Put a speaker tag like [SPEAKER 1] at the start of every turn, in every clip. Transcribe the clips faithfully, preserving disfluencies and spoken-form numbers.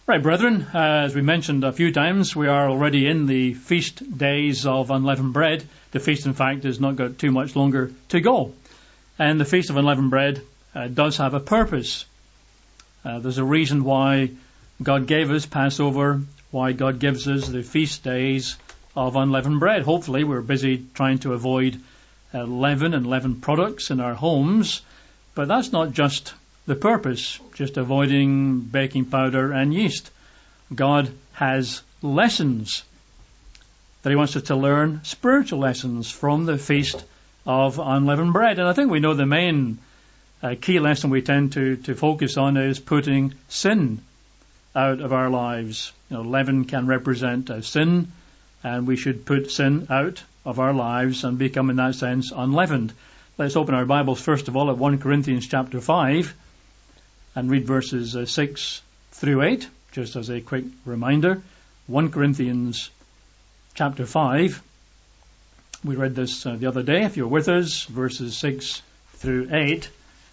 [SPEAKER 1] Right, brethren, uh, as we mentioned a few times, we are already in the feast days of unleavened bread. The feast, in fact, has not got too much longer to go. And the Feast of Unleavened Bread uh, does have a purpose. Uh, there's a reason why God gave us Passover, why God gives us the feast days of unleavened bread. Hopefully, we're busy trying to avoid uh, leaven and leavened products in our homes, but that's not just the purpose, just avoiding baking powder and yeast. God has lessons that he wants us to learn, spiritual lessons from the Feast of Unleavened Bread. And I think we know the main uh, key lesson we tend to, to focus on is putting sin out of our lives. You know, leaven can represent uh, sin, and we should put sin out of our lives and become, in that sense, unleavened. Let's open our Bibles first of all at First Corinthians chapter five. And read verses uh, six through eight, just as a quick reminder. First Corinthians chapter five. We read this uh, the other day, if you're with us, verses six through eight.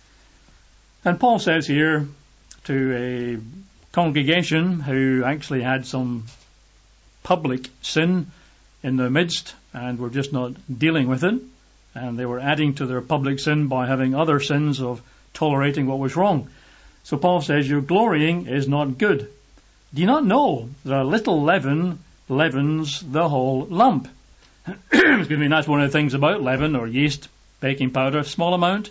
[SPEAKER 1] And Paul says here to a congregation who actually had some public sin in their midst and were just not dealing with it. And they were adding to their public sin by having other sins of tolerating what was wrong. So Paul says, your glorying is not good. Do you not know that a little leaven leavens the whole lump? Excuse me, that's one of the things about leaven or yeast, baking powder, small amount,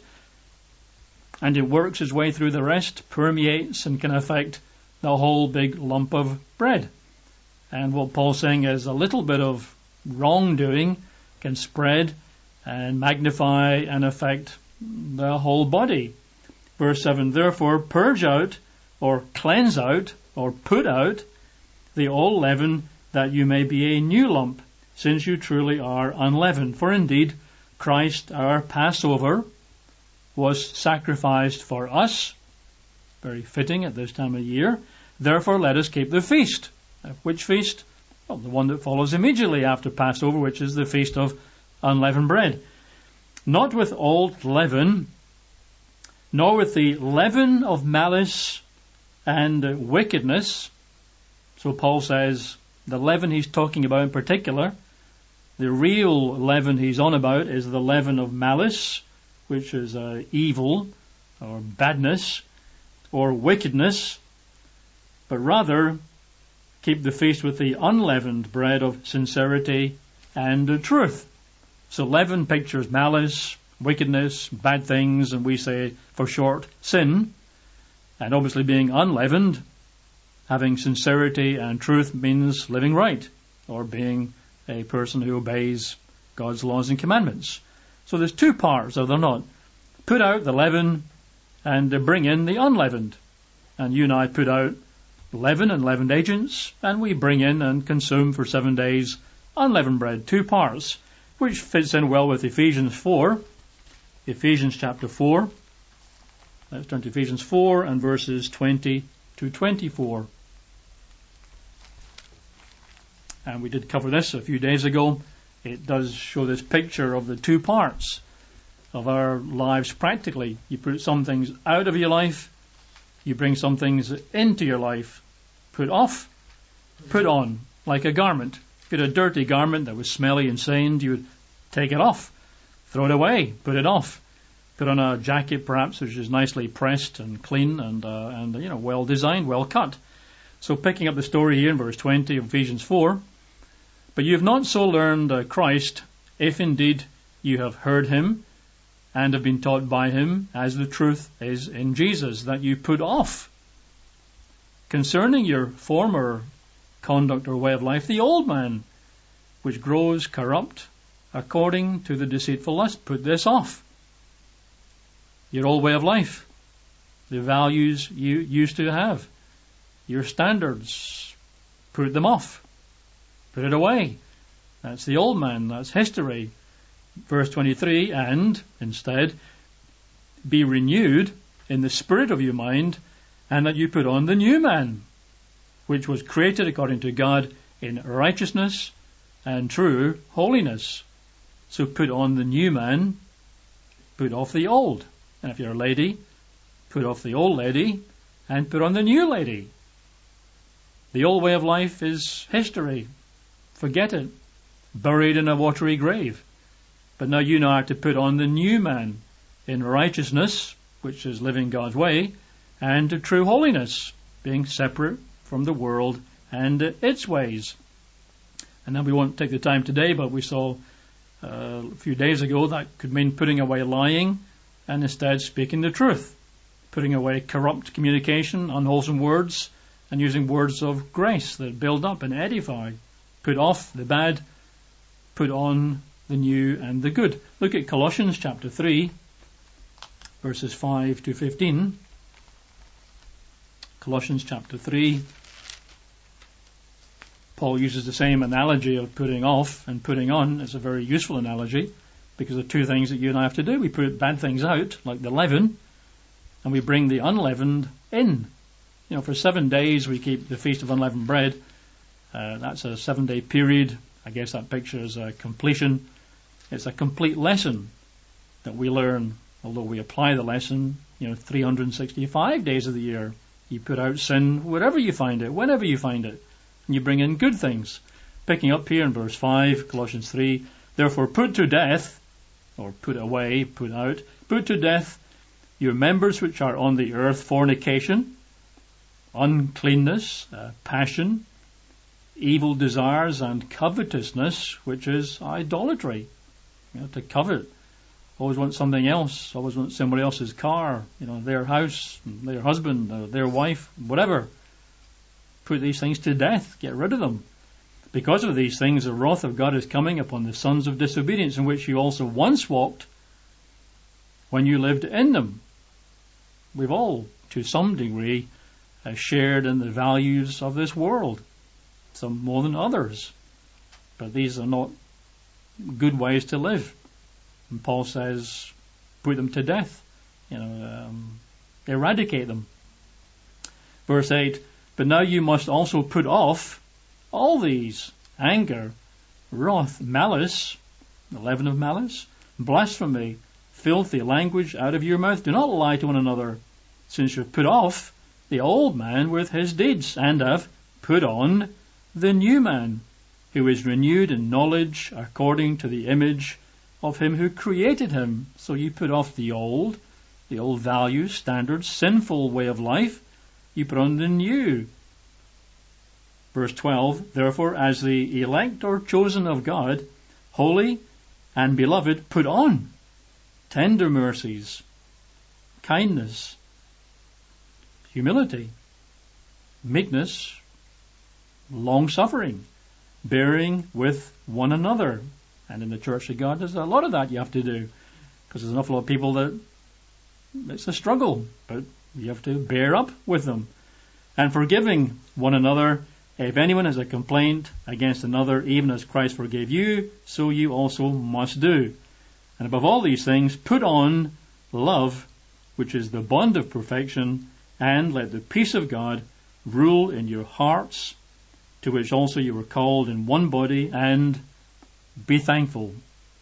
[SPEAKER 1] and it works its way through the rest, permeates and can affect the whole big lump of bread. And what Paul's saying is a little bit of wrongdoing can spread and magnify and affect the whole body. Verse seven, therefore purge out or cleanse out or put out the old leaven, that you may be a new lump, since you truly are unleavened. For indeed Christ our Passover was sacrificed for us, very fitting at this time of year. Therefore let us keep the feast. Which feast? Well, the one that follows immediately after Passover, which is the Feast of Unleavened Bread. Not with old leaven, nor with the leaven of malice and wickedness. So Paul says the leaven he's talking about in particular, the real leaven he's on about is the leaven of malice, which is uh, evil or badness or wickedness, but rather keep the feast with the unleavened bread of sincerity and uh, truth. So leaven pictures malice, wickedness, bad things, and we say for short sin. And obviously being unleavened, having sincerity and truth means living right, or being a person who obeys God's laws and commandments. So there's two parts, are there not? Put out the leaven and bring in the unleavened. And you and I put out leaven and leavened agents, and we bring in and consume for seven days unleavened bread. Two parts, which fits in well with Ephesians four. Ephesians chapter four. Let's turn to Ephesians four and verses twenty to twenty-four. And we did cover this a few days ago. It does show this picture of the two parts of our lives practically. You put some things out of your life, you bring some things into your life. Put off, put on, like a garment. If you had a dirty garment that was smelly and stained, you would take it off, throw it away, put it off. Put on a jacket perhaps which is nicely pressed and clean and, uh, and you know, well designed, well cut. So picking up the story here in verse twenty of Ephesians four, but you have not so learned uh, Christ, if indeed you have heard him and have been taught by him, as the truth is in Jesus, that you put off concerning your former conduct or way of life the old man, which grows corrupt according to the deceitful lust. Put this off. Your old way of life, the values you used to have, your standards, put them off. Put it away. That's the old man, that's history. Verse twenty-three, and instead be renewed in the spirit of your mind, and that you put on the new man, which was created according to God in righteousness and true holiness. So put on the new man, put off the old. And if you're a lady, put off the old lady and put on the new lady. The old way of life is history. Forget it. Buried in a watery grave. But now you now are to put on the new man in righteousness, which is living God's way, and true holiness, being separate from the world and its ways. And then we won't take the time today, but we saw uh, a few days ago that could mean putting away lying and instead speaking the truth. Putting away corrupt communication, unwholesome words, and using words of grace that build up and edify. Put off the bad, put on the new and the good. Look at Colossians chapter three, verses five to fifteen. Colossians chapter three. Paul uses the same analogy of putting off and putting on. It's a very useful analogy because the two things that you and I have to do. We put bad things out, like the leaven, and we bring the unleavened in. You know, for seven days we keep the Feast of Unleavened Bread. Uh, that's a seven-day period. I guess that picture is a completion. It's a complete lesson that we learn, although we apply the lesson, you know, three hundred sixty-five days of the year. You put out sin wherever you find it, whenever you find it, and you bring in good things. Picking up here in verse five, Colossians three, therefore put to death, or put away, put out, put to death your members which are on the earth, fornication, uncleanness, uh, passion, evil desires, and covetousness, which is idolatry. You know, to covet. Always want something else. Always want somebody else's car, you know, their house, their husband, uh, their wife, whatever. Put these things to death. Get rid of them. Because of these things, the wrath of God is coming upon the sons of disobedience, in which you also once walked when you lived in them. We've all, to some degree, uh, shared in the values of this world. Some more than others. But these are not good ways to live. And Paul says, put them to death. You know, um, eradicate them. Verse eight, but now you must also put off all these: anger, wrath, malice, the leaven of malice, blasphemy, filthy language out of your mouth. Do not lie to one another, since you've put off the old man with his deeds, and have put on the new man, who is renewed in knowledge according to the image of him who created him. So you put off the old, the old values, standards, sinful way of life. You put on the new. Verse twelve, therefore, as the elect or chosen of God, holy and beloved, put on tender mercies, kindness, humility, meekness, long-suffering, bearing with one another. And in the church of God, there's a lot of that you have to do, because there's an awful lot of people that it's a struggle, but you have to bear up with them. And forgiving one another, if anyone has a complaint against another, even as Christ forgave you, so you also must do. And above all these things, put on love, which is the bond of perfection, and let the peace of God rule in your hearts, to which also you were called in one body, and be thankful.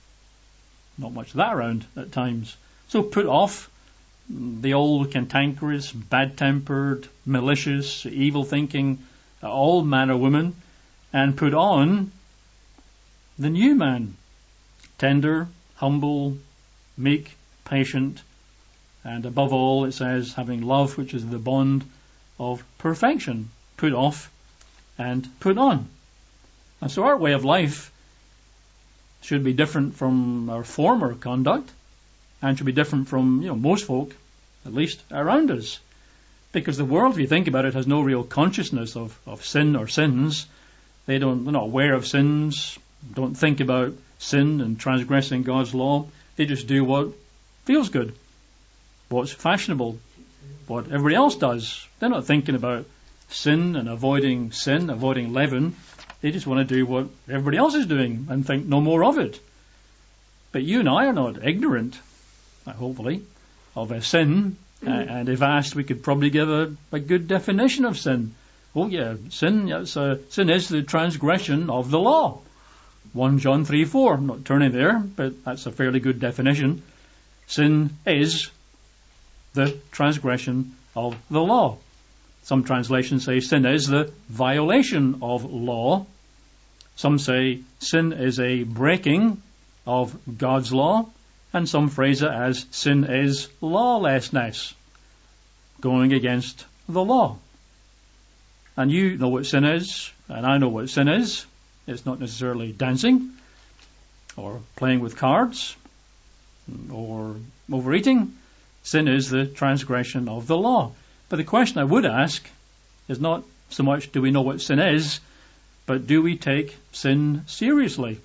[SPEAKER 1] Not much of that around at times. So put off the old cantankerous, bad-tempered, malicious, evil-thinking, all manner of women, and put on the new man, tender, humble, meek, patient, and above all, it says, having love, which is the bond of perfection. Put off and put on. And so our way of life should be different from our former conduct, and should be different from, you know, most folk, at least around us. Because the world, if you think about it, has no real consciousness of, of sin or sins. They don't, they're not aware of sins, don't think about sin and transgressing God's law. They just do what feels good, what's fashionable, what everybody else does. They're not thinking about sin and avoiding sin, avoiding leaven. They just want to do what everybody else is doing and think no more of it. But you and I are not ignorant, hopefully, of a sin. Uh, and if asked, we could probably give a, a good definition of sin. Oh yeah, sin, yes, uh, sin is the transgression of the law. First John three four, I'm not turning there, but that's a fairly good definition. Sin is the transgression of the law. Some translations say sin is the violation of law. Some say sin is a breaking of God's law. And some phrase it as sin is lawlessness, going against the law. And you know what sin is, and I know what sin is. It's not necessarily dancing, or playing with cards, or overeating. Sin is the transgression of the law. But the question I would ask is not so much do we know what sin is, but do we take sin seriously?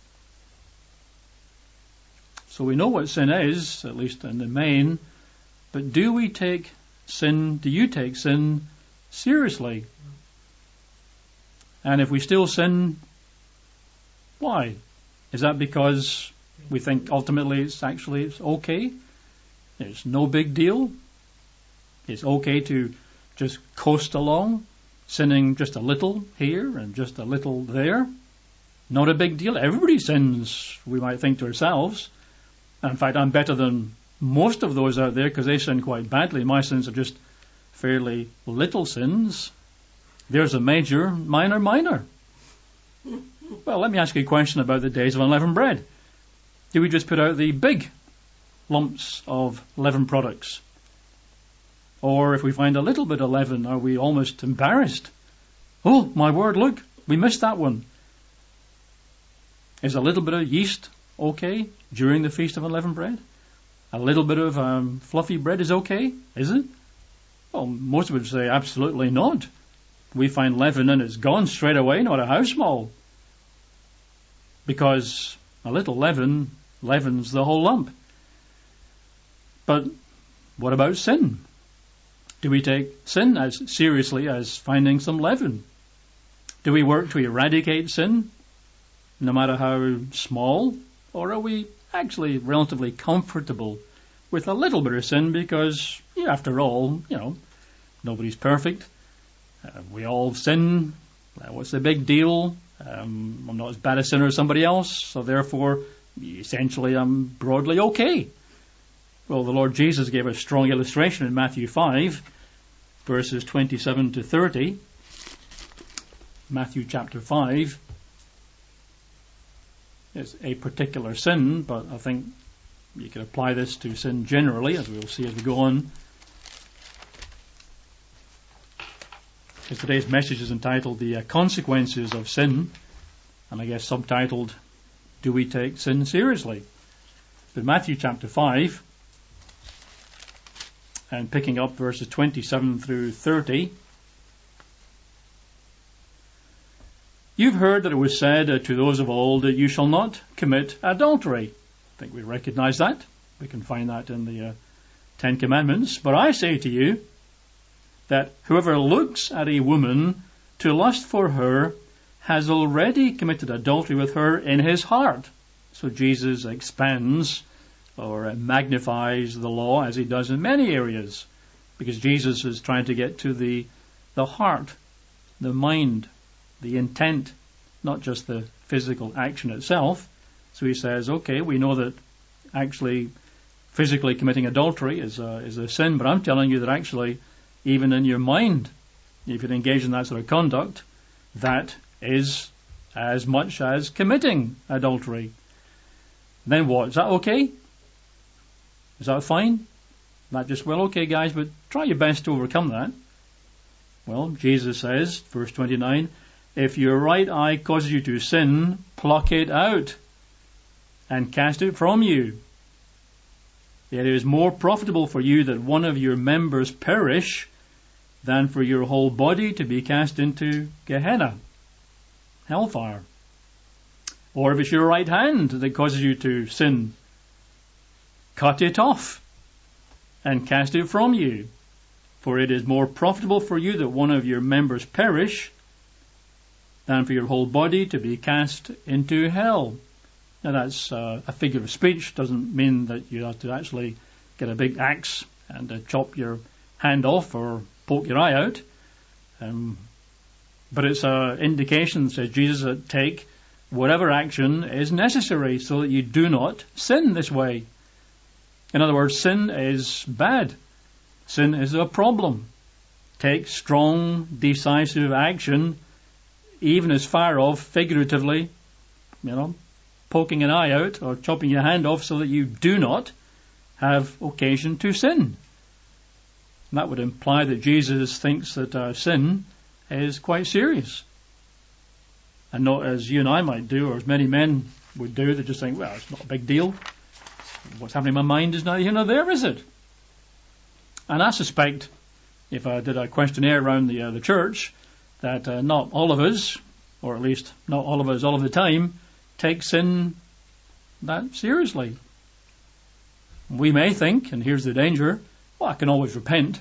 [SPEAKER 1] So we know what sin is, at least in the main, but do we take sin, do you take sin seriously? And if we still sin, why? Is that because we think ultimately it's actually it's okay? It's no big deal? It's okay to just coast along, sinning just a little here and just a little there? Not a big deal. Everybody sins, we might think to ourselves. In fact, I'm better than most of those out there because they sin quite badly. My sins are just fairly little sins. There's a major, minor, minor. Well, let me ask you a question about the days of unleavened bread. Do we just put out the big lumps of leaven products? Or if we find a little bit of leaven, are we almost embarrassed? Oh, my word, look, we missed that one. Is a little bit of yeast okay during the Feast of Unleavened Bread? A little bit of um, fluffy bread is okay, is it? Well, most would say absolutely not. We find leaven and it's gone straight away, not a house mole. Because a little leaven leavens the whole lump. But what about sin? Do we take sin as seriously as finding some leaven? Do we work to eradicate sin, no matter how small? Or are we actually relatively comfortable with a little bit of sin because, yeah, after all, you know, nobody's perfect. Uh, we all sin. Uh, what's the big deal? Um, I'm not as bad a sinner as somebody else, so therefore, essentially, I'm broadly okay. Well, the Lord Jesus gave a strong illustration in Matthew five, verses twenty-seven to thirty. Matthew chapter five. It's a particular sin, but I think you can apply this to sin generally, as we'll see as we go on. Because today's message is entitled The uh, Consequences of Sin, and I guess subtitled, Do We Take Sin Seriously? But Matthew chapter five, and picking up verses twenty-seven through thirty. You've heard that it was said uh, to those of old that you shall not commit adultery. I think we recognize that. We can find that in the uh, Ten Commandments. But I say to you that whoever looks at a woman to lust for her has already committed adultery with her in his heart. So Jesus expands or uh, magnifies the law as he does in many areas, because Jesus is trying to get to the the heart, the mind, the intent, not just the physical action itself. So he says, okay, we know that actually physically committing adultery is a, is a sin, but I'm telling you that actually even in your mind, if you engage in that sort of conduct, that is as much as committing adultery. Then what? Is that okay? Is that fine? Not just, well, okay guys, but try your best to overcome that. Well, Jesus says, verse twenty-nine, if your right eye causes you to sin, pluck it out and cast it from you. It is more profitable for you that one of your members perish than for your whole body to be cast into Gehenna, hellfire. Or if it's your right hand that causes you to sin, cut it off and cast it from you. For it is more profitable for you that one of your members perish than for your whole body to be cast into hell. Now that's uh, a figure of speech. Doesn't mean that you have to actually get a big axe and uh, chop your hand off or poke your eye out. Um, but it's an indication, says Jesus, that take whatever action is necessary so that you do not sin this way. In other words, sin is bad. Sin is a problem. take strong, decisive action, even as far off, figuratively, you know, poking an eye out or chopping your hand off so that you do not have occasion to sin. And that would imply that Jesus thinks that our sin is quite serious. And not as you and I might do, or as many men would do, they just think, well, it's not a big deal. What's happening in my mind is neither here nor there, is it? And I suspect, if I did a questionnaire around the uh, the church, that uh, not all of us, or at least not all of us all of the time, take sin that seriously. We may think, and here's the danger, well, I can always repent.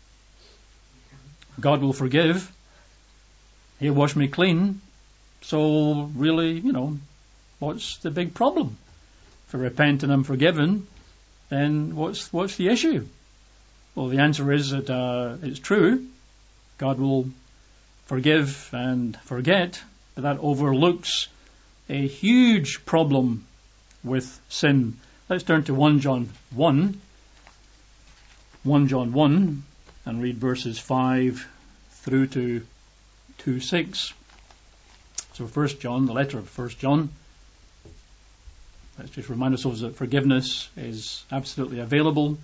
[SPEAKER 1] God will forgive. He'll wash me clean. So really, you know, what's the big problem? If I repent and I'm forgiven, then what's what's the issue? Well, the answer is that uh, it's true. God will forgive and forget, but that overlooks a huge problem with sin. Let's turn to First John one. First John one, and read verses five through to two six. So First John, the letter of First John. Let's just remind ourselves that forgiveness is absolutely available.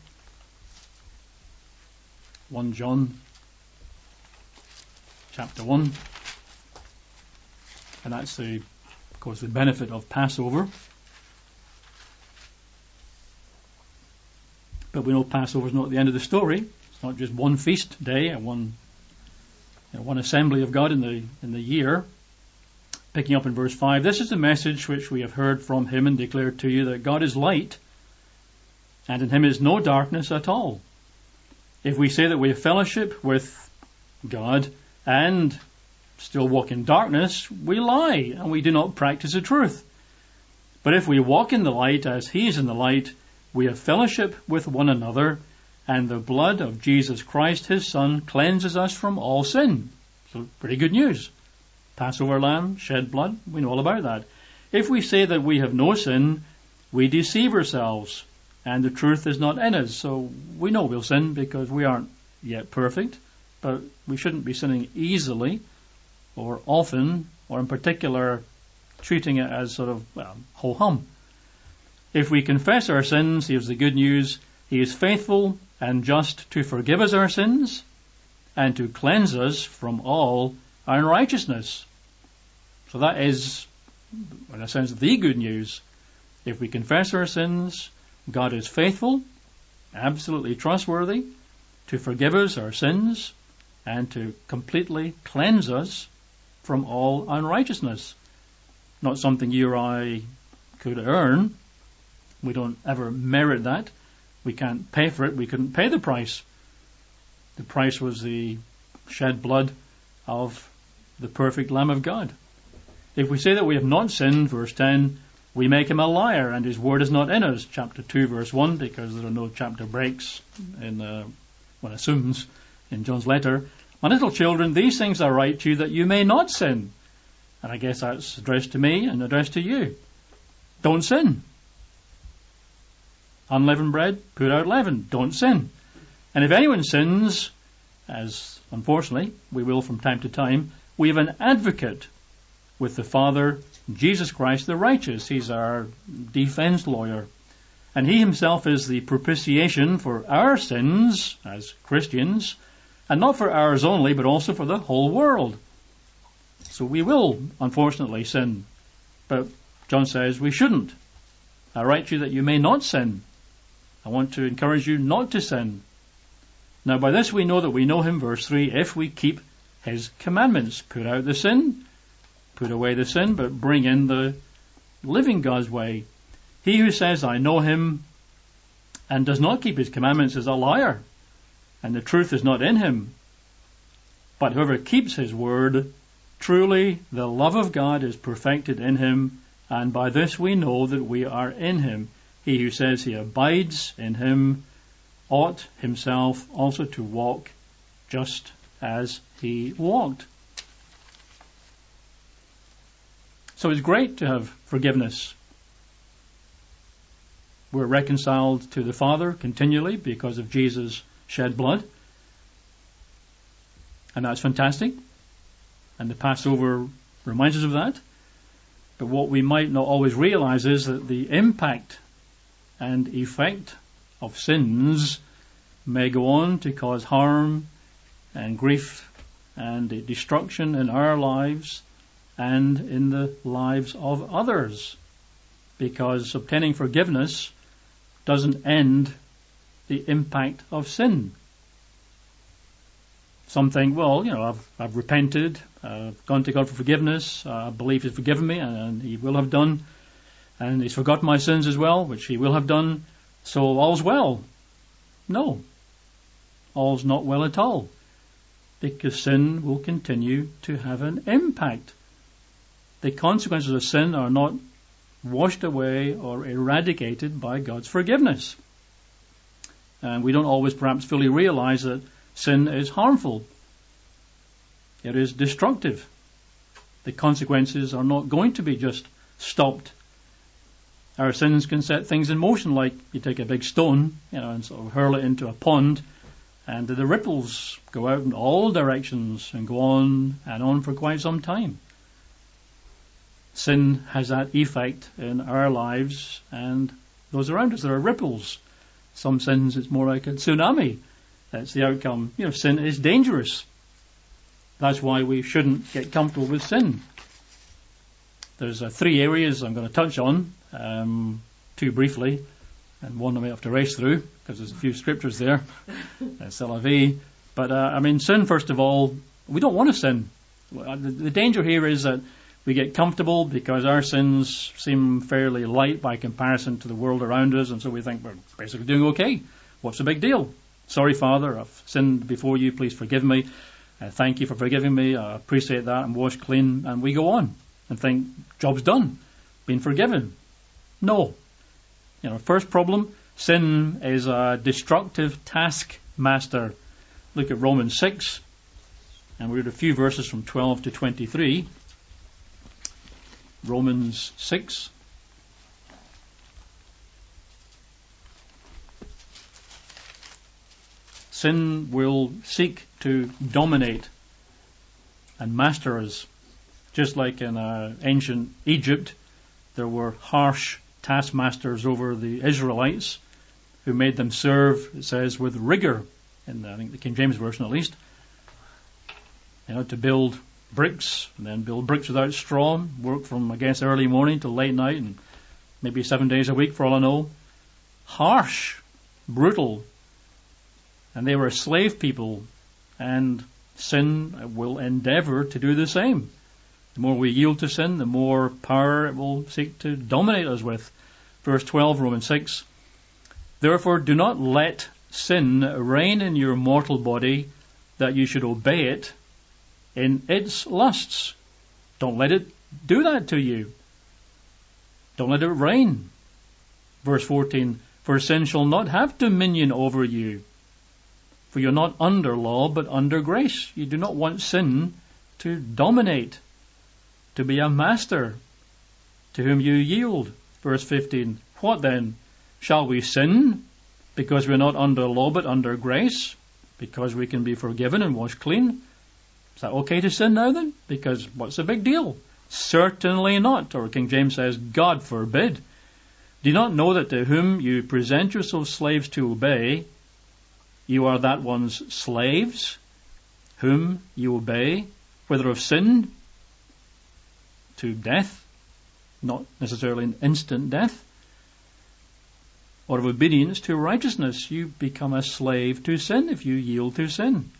[SPEAKER 1] First John chapter one. And that's the, of course, the benefit of Passover. But we know Passover is not the end of the story. It's not just one feast day and one, you know, one assembly of God in the in the year. Picking up in verse five, this is the message which we have heard from him and declared to you, that God is light, and in him is no darkness at all. If we say that we have fellowship with God and still walk in darkness, we lie, and we do not practice the truth. But if we walk in the light as he is in the light, we have fellowship with one another, and the blood of Jesus Christ, his Son, cleanses us from all sin. So pretty good news. Passover lamb, shed blood, we know all about that. If we say that we have no sin, we deceive ourselves, and the truth is not in us. So we know we'll sin because we aren't yet perfect, but we shouldn't be sinning easily or often, or in particular treating it as sort of, well, ho-hum. If we confess our sins, here's the good news, he is faithful and just to forgive us our sins and to cleanse us from all unrighteousness. So that is, in a sense, the good news. If we confess our sins, God is faithful, absolutely trustworthy, to forgive us our sins and to completely cleanse us from all unrighteousness. Not something you or I could earn. We don't ever merit that. We can't pay for it. We couldn't pay the price. The price was the shed blood of the perfect Lamb of God. If we say that we have not sinned, verse ten, we make him a liar, and his word is not in us, chapter two, verse one, because there are no chapter breaks in, uh, one assumes, in John's letter. My little children, these things I write to you that you may not sin. And I guess that's addressed to me and addressed to you. Don't sin. Unleavened bread, put out leaven. Don't sin. And if anyone sins, as unfortunately we will from time to time, we have an advocate with the Father, Jesus Christ the righteous. He's our defense lawyer. And he himself is the propitiation for our sins as Christians, and not for ours only, but also for the whole world. So we will, unfortunately, sin. But John says we shouldn't. I write to you that you may not sin. I want to encourage you not to sin. Now by this we know that we know him, verse three, if we keep his commandments. Put out the sin, put away the sin, but bring in the living God's way. He who says, I know him, and does not keep his commandments is a liar, and the truth is not in him. But whoever keeps his word, truly the love of God is perfected in him, and by this we know that we are in him. He who says he abides in him ought himself also to walk just as he walked. So it's great to have forgiveness. We're reconciled to the Father continually because of Jesus' shed blood. And that's fantastic. And the Passover reminds us of that. But what we might not always realize is that the impact and effect of sins may go on to cause harm and grief and destruction in our lives and in the lives of others. Because obtaining forgiveness doesn't end the impact of sin. Some think, well, you know, I've, I've repented, I've gone to God for forgiveness, I believe He's forgiven me, and, and He will have done, and He's forgotten my sins as well, which He will have done, so all's well. No, all's not well at all, because sin will continue to have an impact. The consequences of sin are not washed away or eradicated by God's forgiveness. And we don't always perhaps fully realize that sin is harmful. It is destructive. The consequences are not going to be just stopped. Our sins can set things in motion, like you take a big stone, you know, and sort of hurl it into a pond, and the ripples go out in all directions and go on and on for quite some time. Sin has that effect in our lives and those around us. There are ripples. Some sins, it's more like a tsunami. That's the outcome. You know, sin is dangerous. That's why we shouldn't get comfortable with sin. There's uh, three areas I'm going to touch on, um, two briefly, and one I may have to race through, because there's a few scriptures there. C'est la vie. But, uh, I mean, sin, first of all, we don't want to sin. The, the danger here is that we get comfortable because our sins seem fairly light by comparison to the world around us, and so we think we're basically doing okay. What's the big deal? Sorry, Father, I've sinned before you, please forgive me. Uh, thank you for forgiving me, I appreciate that, I'm washed clean, and we go on and think, job's done, been forgiven. No. You know, first problem, sin is a destructive taskmaster. Look at Romans six, and we read a few verses from twelve to twenty-three. Romans six. Sin will seek to dominate and master us. Just like in uh, ancient Egypt, there were harsh taskmasters over the Israelites who made them serve, it says, with rigor, in I think the King James Version at least, you know, to build bricks, and then build bricks without straw, work from, I guess, early morning till late night, and maybe seven days a week for all I know. Harsh, brutal. And they were a slave people, and sin will endeavour to do the same. The more we yield to sin, the more power it will seek to dominate us with. Verse twelve, Romans six. Therefore do not let sin reign in your mortal body, that you should obey it in its lusts. Don't let it do that to you. Don't let it reign. Verse fourteen. For sin shall not have dominion over you. For you're not under law, but under grace. You do not want sin to dominate, to be a master to whom you yield. Verse fifteen. What then? Shall we sin because we're not under law, but under grace? Because we can be forgiven and washed clean? Is that okay to sin now then? Because what's the big deal? Certainly not. Or King James says, God forbid. Do you not know that to whom you present yourselves slaves to obey, you are that one's slaves, whom you obey, whether of sin to death, not necessarily an instant death, or of obedience to righteousness? You become a slave to sin if you yield to sin.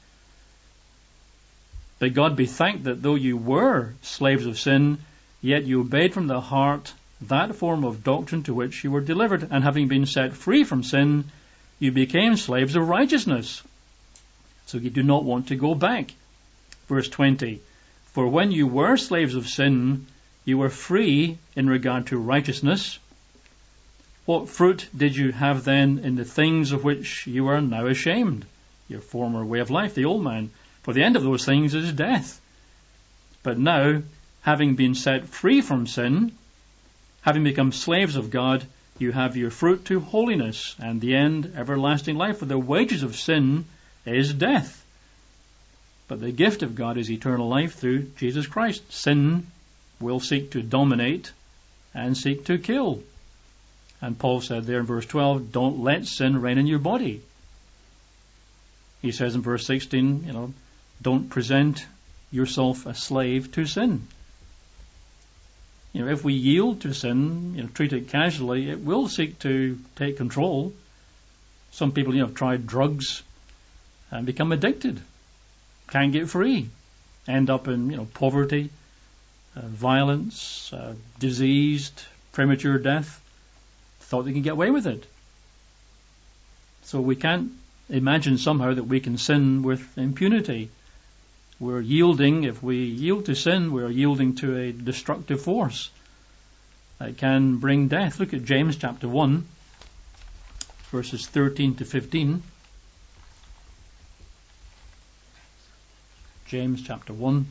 [SPEAKER 1] But God be thanked that though you were slaves of sin, yet you obeyed from the heart that form of doctrine to which you were delivered, and having been set free from sin, you became slaves of righteousness. So you do not want to go back. Verse twenty. For when you were slaves of sin, you were free in regard to righteousness. What fruit did you have then in the things of which you are now ashamed? Your former way of life, the old man. For the end of those things is death. But now, having been set free from sin, having become slaves of God, you have your fruit to holiness, and the end, everlasting life. For the wages of sin is death. But the gift of God is eternal life through Jesus Christ. Sin will seek to dominate and seek to kill. And Paul said there in verse twelve, don't let sin reign in your body. He says in verse sixteen, you know, don't present yourself a slave to sin. You know, if we yield to sin, you know, treat it casually, it will seek to take control. Some people, you know, have tried drugs and become addicted, can't get free, end up in, you know, poverty, uh, violence, uh, diseased, premature death. Thought they can get away with it. So we can't imagine somehow that we can sin with impunity. We're yielding, if we yield to sin, we're yielding to a destructive force that can bring death. Look at James chapter one, verses thirteen to fifteen. James chapter one.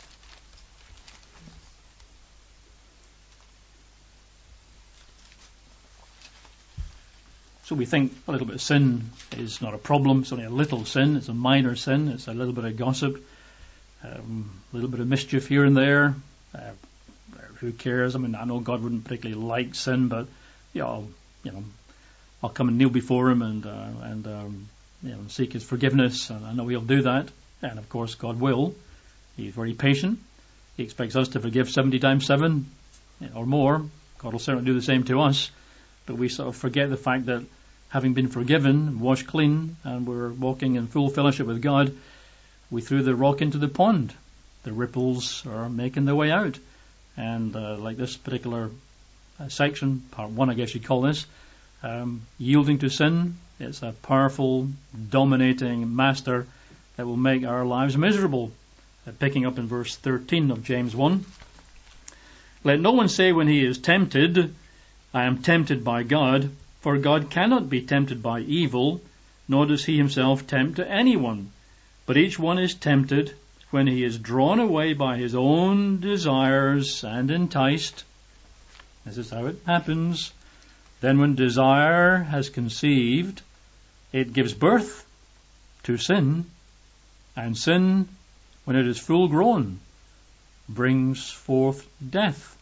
[SPEAKER 1] So we think a little bit of sin is not a problem. It's only a little sin. It's a minor sin. It's a little bit of gossip, um, a little bit of mischief here and there. Uh, who cares? I mean, I know God wouldn't particularly like sin, but yeah, I'll, you know, I'll come and kneel before Him and uh, and um, you know, seek His forgiveness. And I know He'll do that. And of course, God will. He's very patient. He expects us to forgive seventy times seven or more. God will certainly do the same to us. But we sort of forget the fact that having been forgiven, washed clean, and we're walking in full fellowship with God, we threw the rock into the pond. The ripples are making their way out. And uh, like this particular uh, section, part one I guess you'd call this, um, yielding to sin, it's a powerful, dominating master that will make our lives miserable. Uh, picking up in verse thirteen of James one. Let no one say when he is tempted, I am tempted by God, for God cannot be tempted by evil, nor does He Himself tempt anyone. But each one is tempted when he is drawn away by his own desires and enticed. This is how it happens. Then when desire has conceived, it gives birth to sin, and sin, when it is full grown, brings forth death.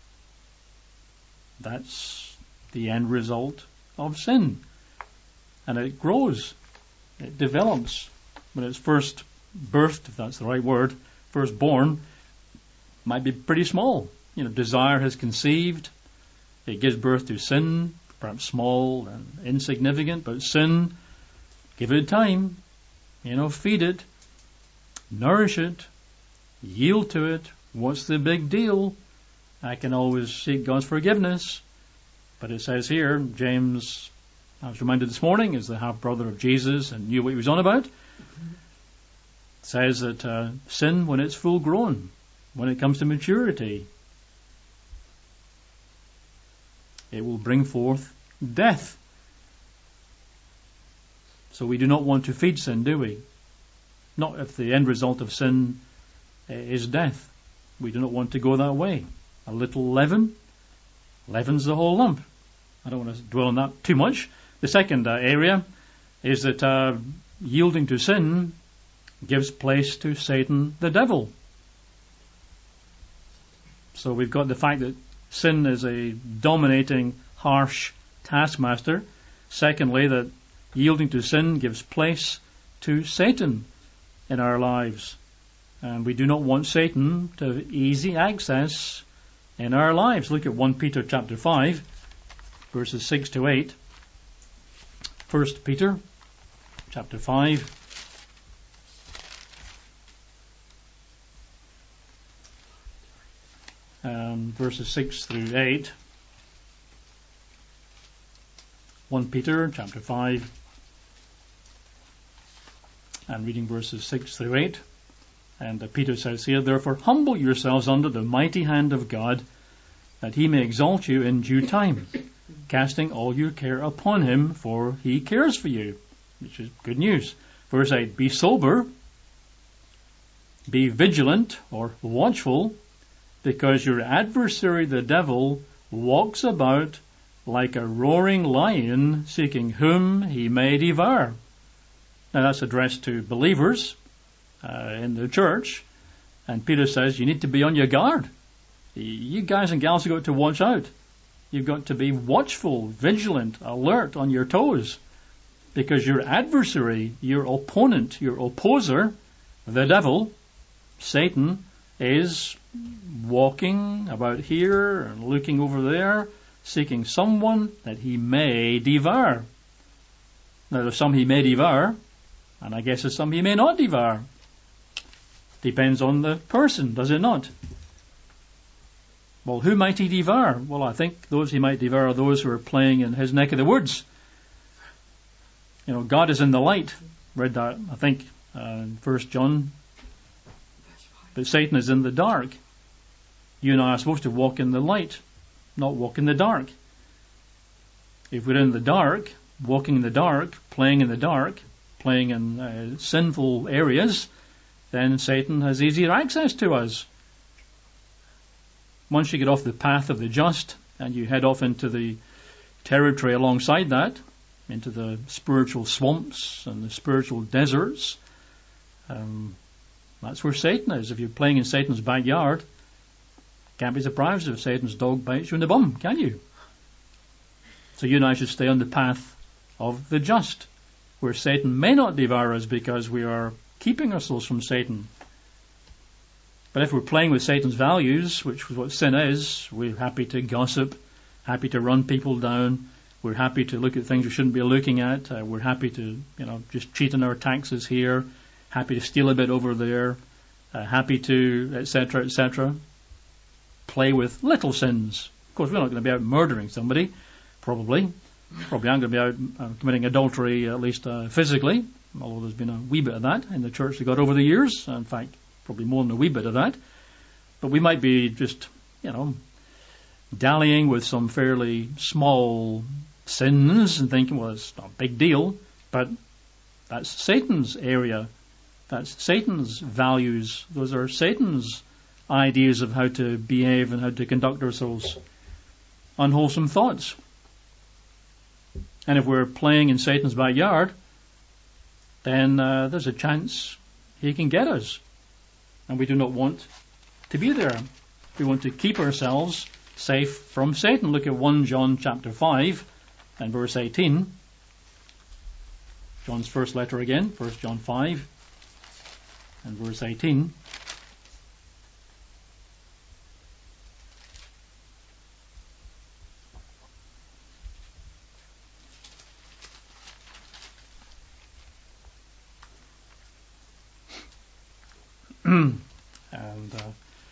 [SPEAKER 1] That's the end result of sin. And it grows, it develops. When it's first birthed, if that's the right word, first born, might be pretty small. You know, desire has conceived, it gives birth to sin, perhaps small and insignificant, but sin, give it time, you know, feed it, nourish it, yield to it. What's the big deal? I can always seek God's forgiveness. But it says here, James, I was reminded this morning, is the half-brother of Jesus and knew what he was on about. Mm-hmm. It says that uh, sin, when it's full grown, when it comes to maturity, it will bring forth death. So we do not want to feed sin, do we? Not if the end result of sin is death. We do not want to go that way. A little leaven leavens the whole lump. I don't want to dwell on that too much. The second uh, area is that uh, yielding to sin gives place to Satan, the devil. So we've got the fact that sin is a dominating, harsh taskmaster. Secondly, that yielding to sin gives place to Satan in our lives. And we do not want Satan to have easy access in our lives. Look at First Peter chapter five, verses six to eight. First Peter chapter five. Um, verses six through eight. First Peter chapter five, and reading verses six through eight. And uh, Peter says here, therefore humble yourselves under the mighty hand of God, that He may exalt you in due time, casting all your care upon Him, for He cares for you. Which is good news. Verse eight, be sober, be vigilant or watchful, because your adversary the devil walks about like a roaring lion, seeking whom he may devour. Now that's addressed to believers. uh, in the church, and Peter says you need to be on your guard. You guys and gals have got to watch out. You've got to be watchful, vigilant, alert, on your toes, because your adversary, your opponent, your opposer, the devil, Satan, is walking about here and looking over there, seeking someone that he may devour. Now, there's some he may devour, and I guess there's some he may not devour. Depends on the person, does it not? Well, who might he devour? Well, I think those he might devour are those who are playing in his neck of the woods. You know, God is in the light. Read that, I think, uh, in First John. But Satan is in the dark. You and I are supposed to walk in the light, not walk in the dark. If we're in the dark, walking in the dark, playing in the dark, playing in uh, sinful areas, then Satan has easier access to us. Once you get off the path of the just and you head off into the territory alongside that, into the spiritual swamps and the spiritual deserts, um, that's where Satan is. If you're playing in Satan's backyard, can't be surprised if Satan's dog bites you in the bum, can you? So you and I should stay on the path of the just, where Satan may not devour us because we are keeping ourselves from Satan. But if we're playing with Satan's values, which is what sin is, we're happy to gossip, happy to run people down, we're happy to look at things we shouldn't be looking at, uh, we're happy to, you know, just cheat on our taxes here, happy to steal a bit over there, uh, happy to, et cetera, et cetera. Play with little sins. Of course, we're not going to be out murdering somebody, probably. Probably aren't going to be out uh, committing adultery, at least uh, physically, although there's been a wee bit of that in the church of God over the years. In fact, probably more than a wee bit of that. But we might be just, you know, dallying with some fairly small sins and thinking, well, it's not a big deal, but that's Satan's area. That's Satan's values. Those are Satan's ideas of how to behave and how to conduct ourselves. Unwholesome thoughts. And if we're playing in Satan's backyard, then uh, there's a chance he can get us. And we do not want to be there. We want to keep ourselves safe from Satan. Look at First John chapter five and verse eighteen. John's first letter again, First John five and verse eighteen. and uh,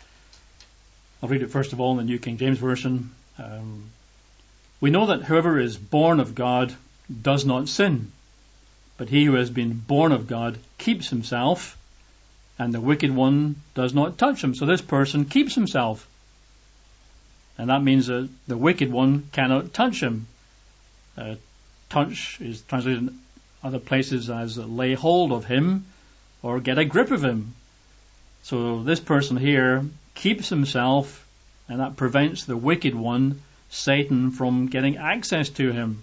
[SPEAKER 1] I'll read it first of all in the New King James Version. Um, we know that whoever is born of God does not sin, but he who has been born of God keeps himself, and the wicked one does not touch him. So this person keeps himself, and that means that the wicked one cannot touch him. Uh, touch is translated in other places as lay hold of him or get a grip of him. So this person here keeps himself, and that prevents the wicked one, Satan, from getting access to him.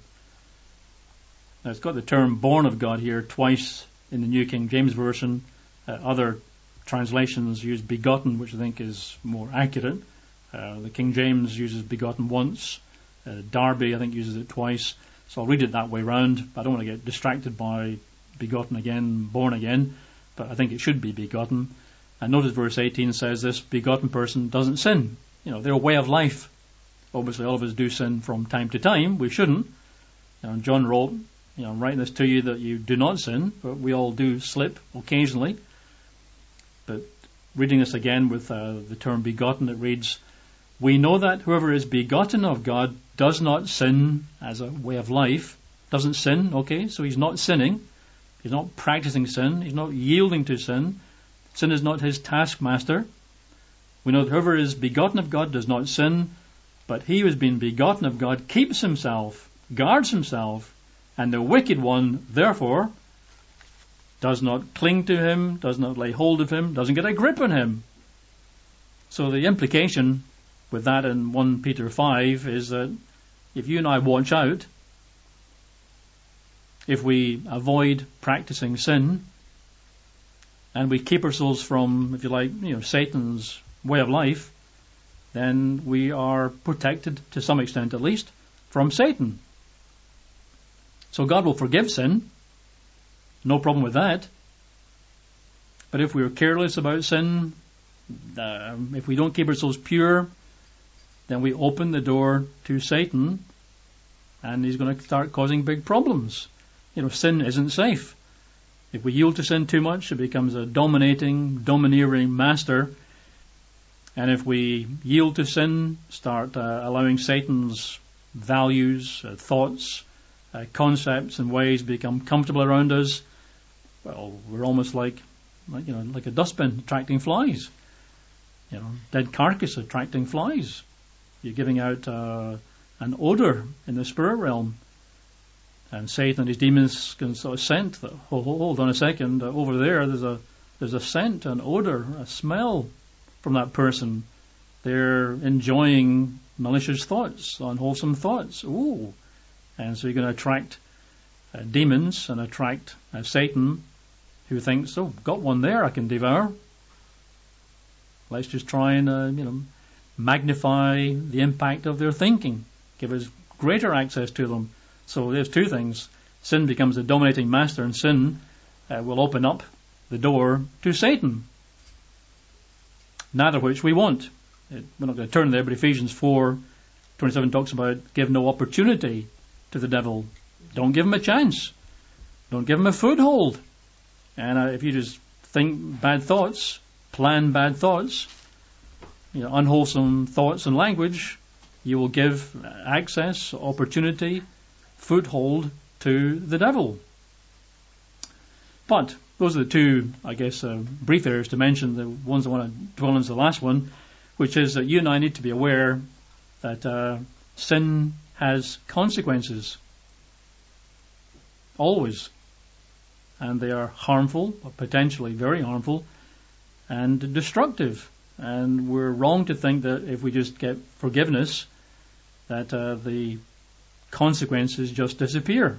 [SPEAKER 1] Now it's got the term born of God here twice in the New King James Version. Uh, other translations use begotten, which I think is more accurate. Uh, the King James uses begotten once. Uh, Darby, I think, uses it twice. So I'll read it that way round. I don't want to get distracted by begotten again, born again, but I think it should be begotten. And notice verse eighteen says this begotten person doesn't sin. You know, they're a way of life. Obviously, all of us do sin from time to time. We shouldn't. And John wrote, you know, I'm writing this to you that you do not sin, but we all do slip occasionally. But reading this again with uh, the term begotten, it reads, we know that whoever is begotten of God does not sin as a way of life. Doesn't sin, okay, so he's not sinning. He's not practicing sin. He's not yielding to sin. Sin is not his taskmaster. We know that whoever is begotten of God does not sin, but he who has been begotten of God keeps himself, guards himself, and the wicked one, therefore, does not cling to him, does not lay hold of him, doesn't get a grip on him. So the implication with that in First Peter five is that if you and I watch out, if we avoid practicing sin, and we keep ourselves from, if you like, you know, Satan's way of life, then we are protected, to some extent at least, from Satan. So God will forgive sin. No problem with that. But if we're careless about sin, uh, if we don't keep ourselves pure, then we open the door to Satan, and he's going to start causing big problems. You know, sin isn't safe. If we yield to sin too much, it becomes a dominating, domineering master. And if we yield to sin, start uh, allowing Satan's values, uh, thoughts, uh, concepts and ways become comfortable around us, well, we're almost like, like, you know, like a dustbin attracting flies. You know, dead carcass attracting flies. You're giving out uh, an odor in the spirit realm. And Satan and his demons can sort of scent. The, hold, hold on a second. Uh, over there, there's a there's a scent, an odor, a smell from that person. They're enjoying malicious thoughts, unwholesome thoughts. Ooh, and so you're going to attract uh, demons and attract uh, Satan, who thinks, oh, got one there I can devour. Let's just try and uh, you know magnify the impact of their thinking, give us greater access to them. So there's two things. Sin becomes a dominating master, and sin uh, will open up the door to Satan. Neither of which we want. It, we're not going to turn there, but Ephesians four twenty-seven talks about give no opportunity to the devil. Don't give him a chance. Don't give him a foothold. And uh, if you just think bad thoughts, plan bad thoughts, you know, unwholesome thoughts and language, you will give access, opportunity, foothold to the devil. But those are the two, I guess, uh, brief areas to mention. The ones I want to dwell on is the last one, which is that you and I need to be aware that uh, sin has consequences. Always. And they are harmful, or potentially very harmful, and destructive. And we're wrong to think that if we just get forgiveness, that uh, the consequences just disappear.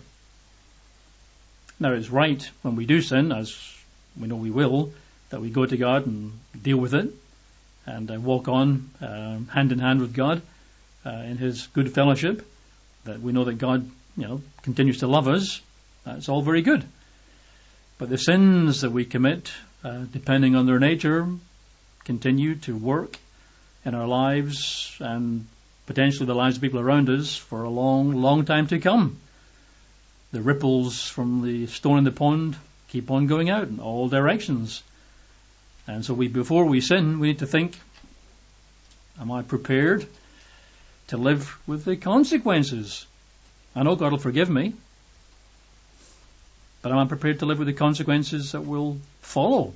[SPEAKER 1] Now, it's right when we do sin, as we know we will, that we go to God and deal with it and uh, walk on um, hand in hand with God uh, in His good fellowship, that we know that God, you know, continues to love us. That's all very good. But the sins that we commit, uh, depending on their nature, continue to work in our lives and potentially the lives of people around us for a long, long time to come. The ripples from the stone in the pond keep on going out in all directions. And so we, before we sin, we need to think, am I prepared to live with the consequences? I know God will forgive me, but am I prepared to live with the consequences that will follow?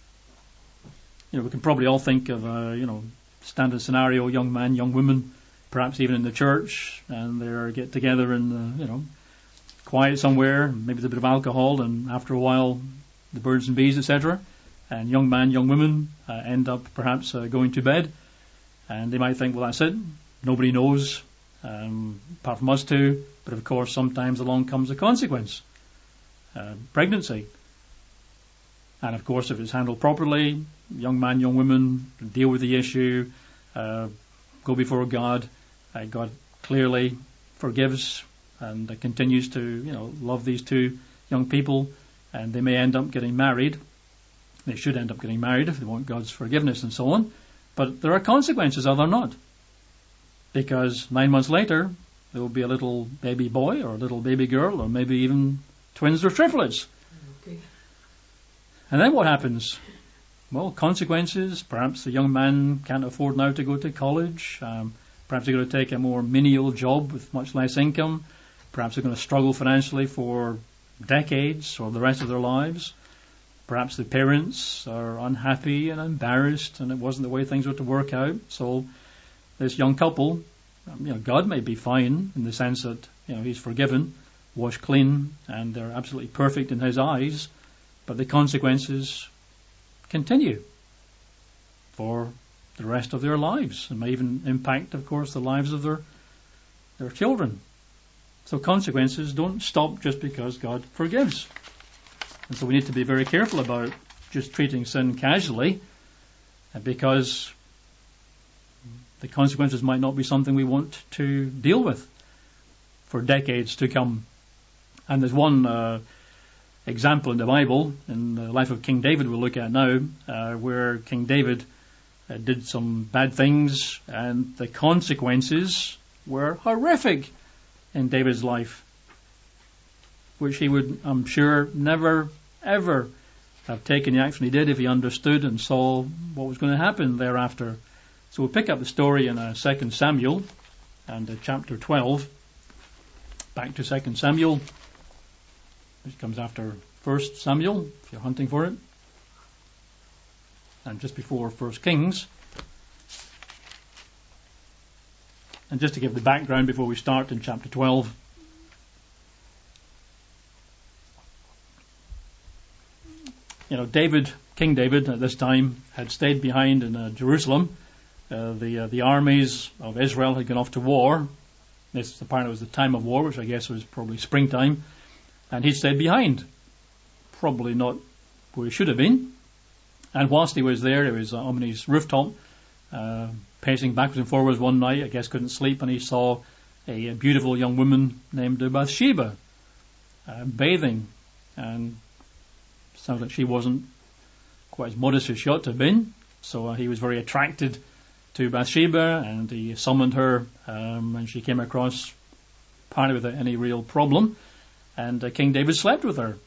[SPEAKER 1] You know, we can probably all think of a, you know, standard scenario, young man, young woman, perhaps even in the church, and they get together in the, you know, quiet somewhere, maybe with a bit of alcohol, and after a while, the birds and bees, et cetera. And young man, young woman uh, end up perhaps uh, going to bed, and they might think, well, that's it. Nobody knows, um, apart from us two. But of course, sometimes along comes a consequence, uh, pregnancy. And of course, if it's handled properly, young man, young woman deal with the issue, uh, go before God. Uh, God clearly forgives and uh, continues to, you know, love these two young people, and they may end up getting married. They should end up getting married if they want God's forgiveness and so on. But there are consequences, are there not? Because nine months later, there will be a little baby boy or a little baby girl, or maybe even twins or triplets. Okay. And then what happens? Well, consequences. Perhaps the young man can't afford now to go to college. Um, perhaps they're going to take a more menial job with much less income. Perhaps they're going to struggle financially for decades or the rest of their lives. Perhaps the parents are unhappy and embarrassed, and it wasn't the way things were to work out. So this young couple, um, you know, God may be fine in the sense that, you know, He's forgiven, washed clean, and they're absolutely perfect in His eyes. But the consequences continue for the rest of their lives, and may even impact, of course, the lives of their their children. So consequences don't stop just because God forgives. And so we need to be very careful about just treating sin casually, because the consequences might not be something we want to deal with for decades to come. And there's one uh, example in the Bible, in the life of King David we'll look at now, uh, where King David uh, did some bad things, and the consequences were horrific in David's life, which he would, I'm sure, never, ever have taken the action he did if he understood and saw what was going to happen thereafter. So we'll pick up the story in uh, Second Samuel and uh, chapter twelve. Back to Second Samuel, which comes after First Samuel, if you're hunting for it, and just before First Kings. And just to give the background before we start in chapter twelve, you know, David, King David at this time had stayed behind in uh, Jerusalem. Uh, the uh, the armies of Israel had gone off to war. This apparently was the time of war, which I guess was probably springtime, and he stayed behind, probably not where he should have been. And whilst he was there, he was on his rooftop, uh, pacing backwards and forwards one night. I guess couldn't sleep, and he saw a, a beautiful young woman named Bathsheba uh, bathing, and sounds like she wasn't quite as modest as she ought to have been. So uh, he was very attracted to Bathsheba, and he summoned her, um, and she came across apparently without any real problem, and uh, King David slept with her.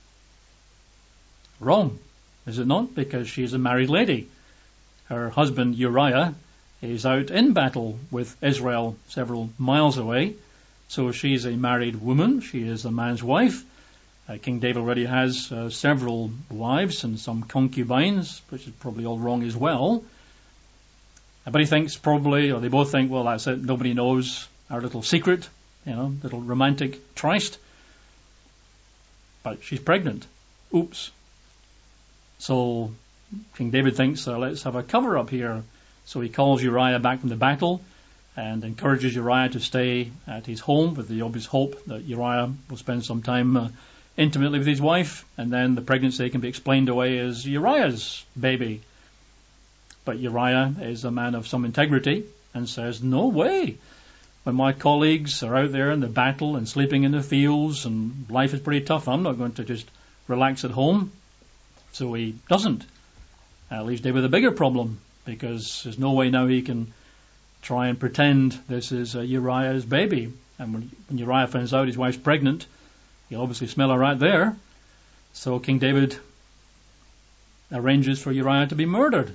[SPEAKER 1] Wrong, is it not? Because she's a married lady. Her husband Uriah is out in battle with Israel several miles away, so she's a married woman. She is a man's wife. Uh, King David already has uh, several wives and some concubines, which is probably all wrong as well. Uh, but he thinks probably, or they both think, well, that's it. Nobody knows our little secret, you know, little romantic tryst. But she's pregnant. Oops. So King David thinks, uh, let's have a cover-up here. So he calls Uriah back from the battle and encourages Uriah to stay at his home with the obvious hope that Uriah will spend some time uh, intimately with his wife, and then the pregnancy can be explained away as Uriah's baby. But Uriah is a man of some integrity and says, no way. When my colleagues are out there in the battle and sleeping in the fields and life is pretty tough, I'm not going to just relax at home. So he doesn't. That leaves David with a bigger problem, because there's no way now he can try and pretend this is uh, Uriah's baby. And when, when Uriah finds out his wife's pregnant, he'll obviously smell her right there. So King David arranges for Uriah to be murdered.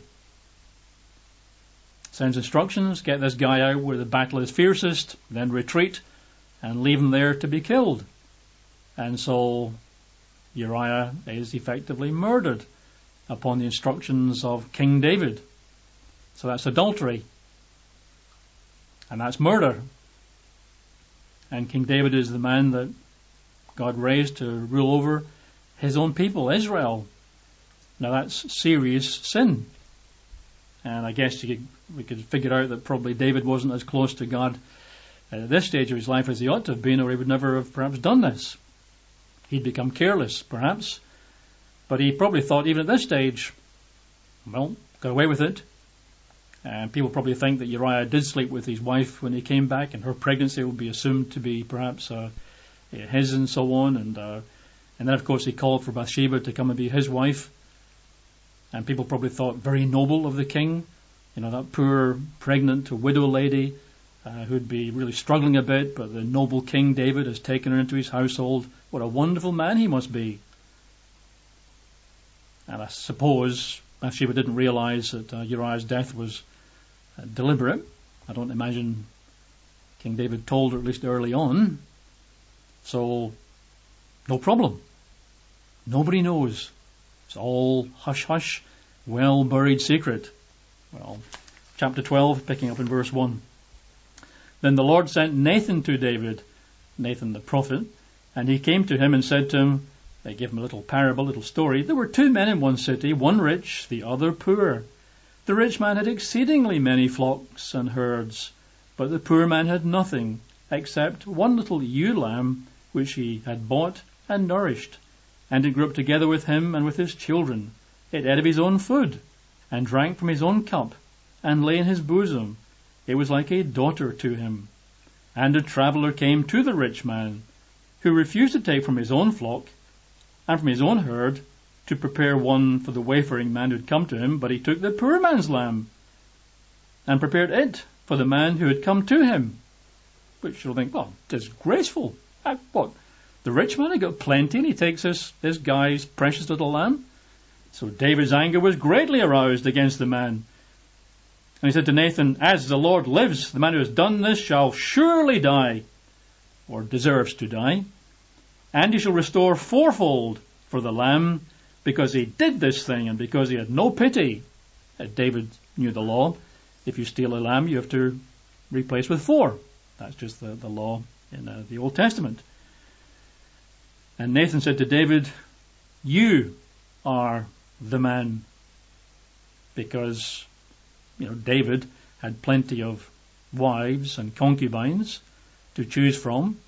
[SPEAKER 1] Sends instructions, get this guy out where the battle is fiercest, then retreat and leave him there to be killed. And so Uriah is effectively murdered upon the instructions of King David. So that's adultery. And that's murder. And King David is the man that God raised to rule over his own people, Israel. Now that's serious sin. And I guess you could, we could figure out that probably David wasn't as close to God at this stage of his life as he ought to have been, or he would never have perhaps done this. He'd become careless, perhaps. But he probably thought, even at this stage, well, got away with it. And people probably think that Uriah did sleep with his wife when he came back, and her pregnancy would be assumed to be perhaps uh, his and so on. And uh, and then, of course, he called for Bathsheba to come and be his wife. And people probably thought very noble of the king. You know, that poor pregnant widow lady uh, who'd be really struggling a bit, but the noble King David has taken her into his household. What a wonderful man he must be. And I suppose Bathsheba didn't realize that uh, Uriah's death was uh, deliberate. I don't imagine King David told her, at least early on. So, no problem. Nobody knows. It's all hush-hush, well-buried secret. Well, chapter twelve, picking up in verse one. Then the Lord sent Nathan to David, Nathan the prophet, and he came to him and said to him, they gave him a little parable, a little story. There were two men in one city, one rich, the other poor. The rich man had exceedingly many flocks and herds, but the poor man had nothing except one little ewe lamb which he had bought and nourished. And it grew up together with him and with his children. It ate of his own food, and drank from his own cup, and lay in his bosom. It was like a daughter to him. And a traveller came to the rich man, who refused to take from his own flock, and from his own herd, to prepare one for the wayfaring man who had come to him, but he took the poor man's lamb, and prepared it for the man who had come to him. Which you'll think, well, disgraceful. What? The rich man had got plenty, and he takes this, this guy's precious little lamb? So David's anger was greatly aroused against the man. And he said to Nathan, as the Lord lives, the man who has done this shall surely die, or deserves to die. And he shall restore fourfold for the lamb, because he did this thing, and because he had no pity. Uh, David knew the law. If you steal a lamb, you have to replace with four. That's just the, the law in uh, the Old Testament. And Nathan said to David, you are the man. Because, you know, David had plenty of wives and concubines to choose from.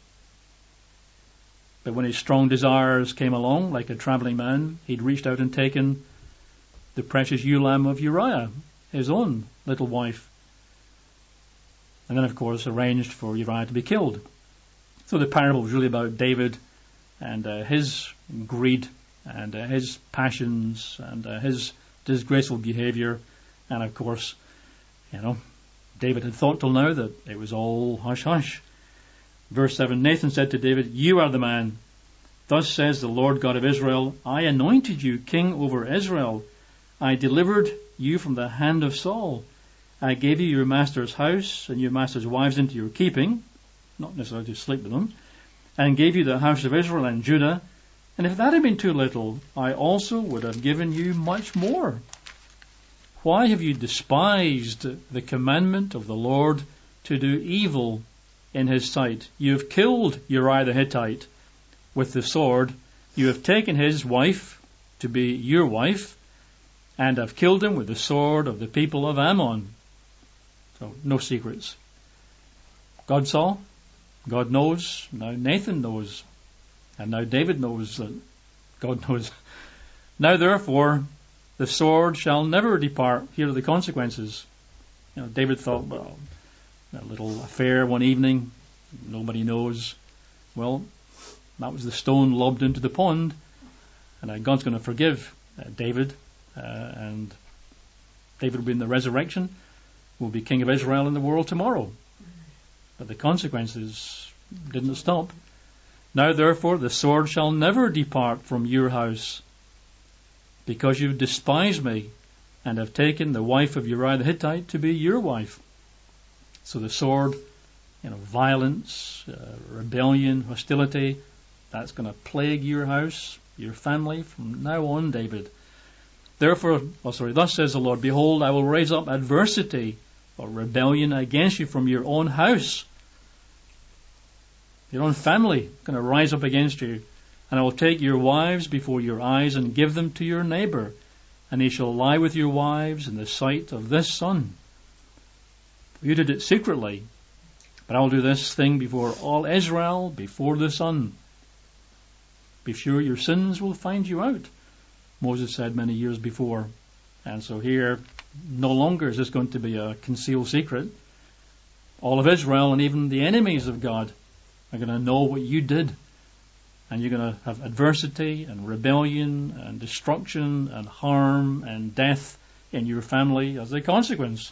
[SPEAKER 1] But when his strong desires came along, like a travelling man, he'd reached out and taken the precious ewe lamb of Uriah, his own little wife. And then, of course, arranged for Uriah to be killed. So the parable was really about David and uh, his greed and uh, his passions and uh, his disgraceful behaviour. And, of course, you know, David had thought till now that it was all hush-hush. Verse seven, Nathan said to David, you are the man. Thus says the Lord God of Israel, I anointed you king over Israel. I delivered you from the hand of Saul. I gave you your master's house and your master's wives into your keeping, not necessarily to sleep with them, and gave you the house of Israel and Judah. And if that had been too little, I also would have given you much more. Why have you despised the commandment of the Lord to do evil in his sight? You have killed Uriah the Hittite with the sword. You have taken his wife to be your wife, and have killed him with the sword of the people of Ammon. So, no secrets. God saw, God knows, now Nathan knows, and now David knows that God knows. Now therefore, the sword shall never depart. Here are the consequences. You know, David thought, well, a little affair one evening, nobody knows. Well, that was the stone lobbed into the pond, and uh, God's going to forgive uh, David, uh, and David will be in the resurrection, will be king of Israel in the world tomorrow. But the consequences didn't stop. Now therefore the sword shall never depart from your house, because you've despised me, and have taken the wife of Uriah the Hittite to be your wife. So the sword, you know, violence, uh, rebellion, hostility, that's going to plague your house, your family from now on, David. Therefore, oh sorry, thus says the Lord, behold, I will raise up adversity or rebellion against you from your own house. Your own family going to rise up against you. And I will take your wives before your eyes and give them to your neighbour, and he shall lie with your wives in the sight of this sun. You did it secretly, but I will do this thing before all Israel, before the sun. Be sure your sins will find you out, Moses said many years before. And so here, no longer is this going to be a concealed secret. All of Israel and even the enemies of God are going to know what you did. And you're going to have adversity and rebellion and destruction and harm and death in your family as a consequence.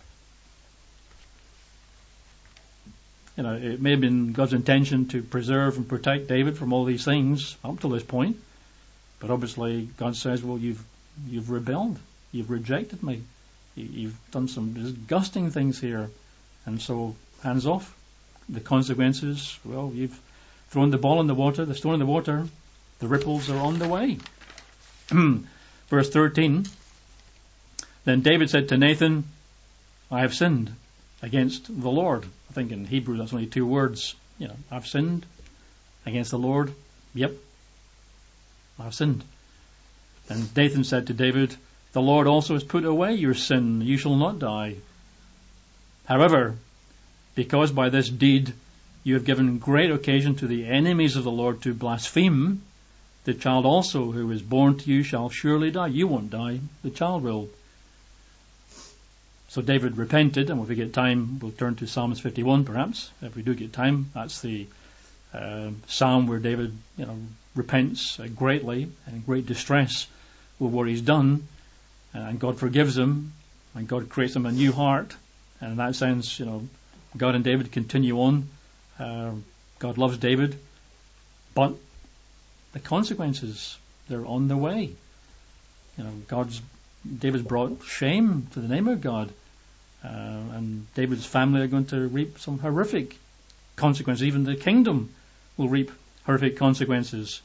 [SPEAKER 1] You know, it may have been God's intention to preserve and protect David from all these things up to this point. But obviously God says, well, you've you've rebelled. You've rejected me. You've done some disgusting things here. And so, hands off. The consequences, well, you've thrown the ball in the water, the stone in the water, the ripples are on the way. Verse thirteen, then David said to Nathan, I have sinned against the Lord. I think in Hebrew that's only two words. You know, I've sinned against the Lord. Yep, I've sinned. And Nathan said to David, the Lord also has put away your sin. You shall not die. However, because by this deed you have given great occasion to the enemies of the Lord to blaspheme, the child also who is born to you shall surely die. You won't die, the child will. So David repented, and if we get time, we'll turn to Psalms fifty-one perhaps. If we do get time, that's the uh, psalm where David, you know, repents uh, greatly and in great distress with what he's done, and God forgives him, and God creates him a new heart. And in that sense, you know, God and David continue on. Uh, God loves David, but the consequences, they're on their way. You know, God's David's brought shame to the name of God, uh, and David's family are going to reap some horrific consequences. Even the kingdom will reap horrific consequences.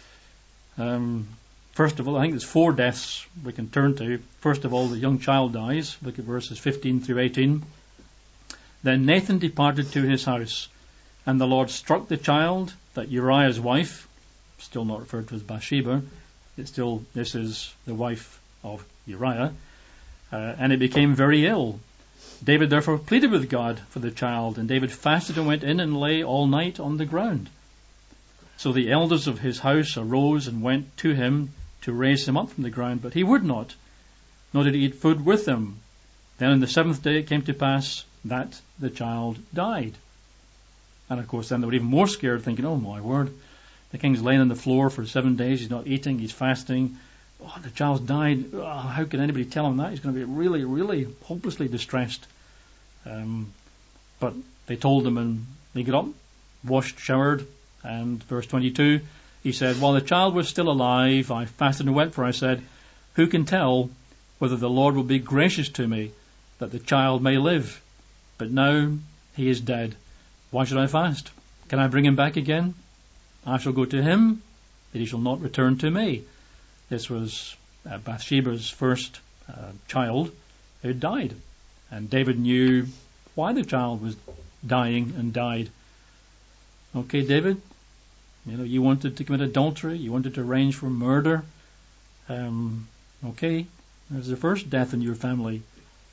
[SPEAKER 1] Um, first of all, I think there's four deaths we can turn to. First of all, the young child dies. Look at verses fifteen through eighteen. Then Nathan departed to his house, and the Lord struck the child, that Uriah's wife, still not referred to as Bathsheba, it's still, this is the wife of Uriah, uh, and it became very ill. David therefore pleaded with God for the child, and David fasted and went in and lay all night on the ground. So the elders of his house arose and went to him to raise him up from the ground, but he would not, nor did he eat food with them. Then on the seventh day it came to pass that the child died. And of course then they were even more scared, thinking, oh my word, the king's laying on the floor for seven days, he's not eating, he's fasting. Oh, the child's died. Oh, how can anybody tell him that? He's going to be really, really hopelessly distressed. Um, but they told him, and they got up, washed, showered, and verse twenty-two, he said, while the child was still alive, I fasted and wept, for I said, who can tell whether the Lord will be gracious to me, that the child may live? But now he is dead. Why should I fast? Can I bring him back again? I shall go to him, but he shall not return to me. This was uh, Bathsheba's first uh, child who died. And David knew why the child was dying and died. Okay, David, you know, you wanted to commit adultery, you wanted to arrange for murder. Um, okay, there's the first death in your family.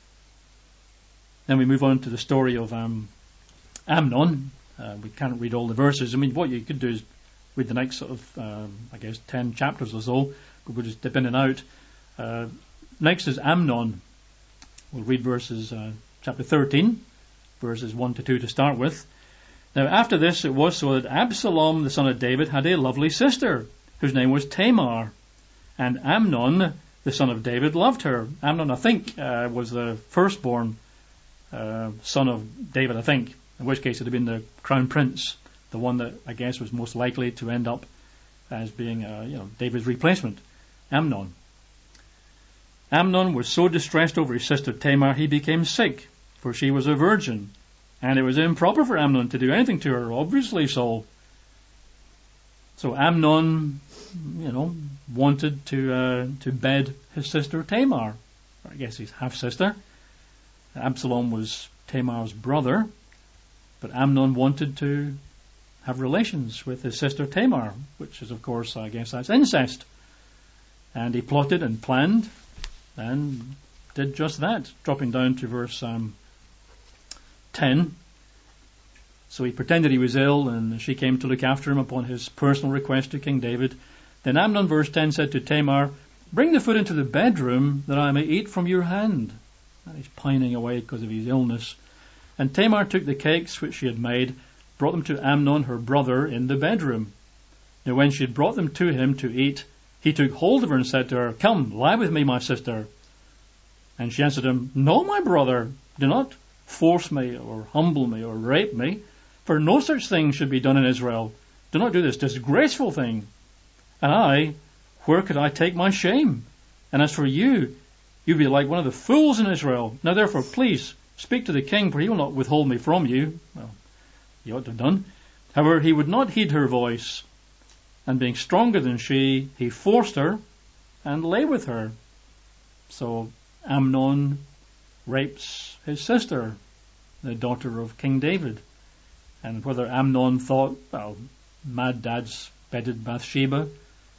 [SPEAKER 1] Then we move on to the story of um, Amnon. Uh, we can't read all the verses. I mean, what you could do is read the next sort of, um, I guess, ten chapters or so. We'll just dip in and out. Uh, next is Amnon. We'll read verses, uh, chapter thirteen, verses one to two to start with. Now, after this, it was so that Absalom, the son of David, had a lovely sister, whose name was Tamar. And Amnon, the son of David, loved her. Amnon, I think, uh, was the firstborn uh, son of David, I think, in which case it would have been the crown prince, the one that I guess was most likely to end up as being, uh, you know, David's replacement, Amnon. Amnon was so distressed over his sister Tamar, he became sick, for she was a virgin, and it was improper for Amnon to do anything to her, obviously so. So Amnon, you know, wanted to uh, to bed his sister Tamar, or I guess his half-sister. Absalom was Tamar's brother, but Amnon wanted to have relations with his sister Tamar, which is, of course, I guess that's incest. And he plotted and planned and did just that, dropping down to verse um, ten. So he pretended he was ill, and she came to look after him upon his personal request to King David. Then Amnon, verse ten, said to Tamar, bring the food into the bedroom, that I may eat from your hand. And he's pining away because of his illness. And Tamar took the cakes which she had made, brought them to Amnon, her brother, in the bedroom. Now when she had brought them to him to eat, he took hold of her and said to her, come, lie with me, my sister. And she answered him, no, my brother, do not force me or humble me or rape me, for no such thing should be done in Israel. Do not do this disgraceful thing. And I, where could I take my shame? And as for you, you'd be like one of the fools in Israel. Now therefore, please, speak to the king, for he will not withhold me from you. Well, he ought to have done. However, he would not heed her voice. And being stronger than she, he forced her and lay with her. So Amnon rapes his sister, the daughter of King David. And whether Amnon thought, well, Mad Dad's bedded Bathsheba.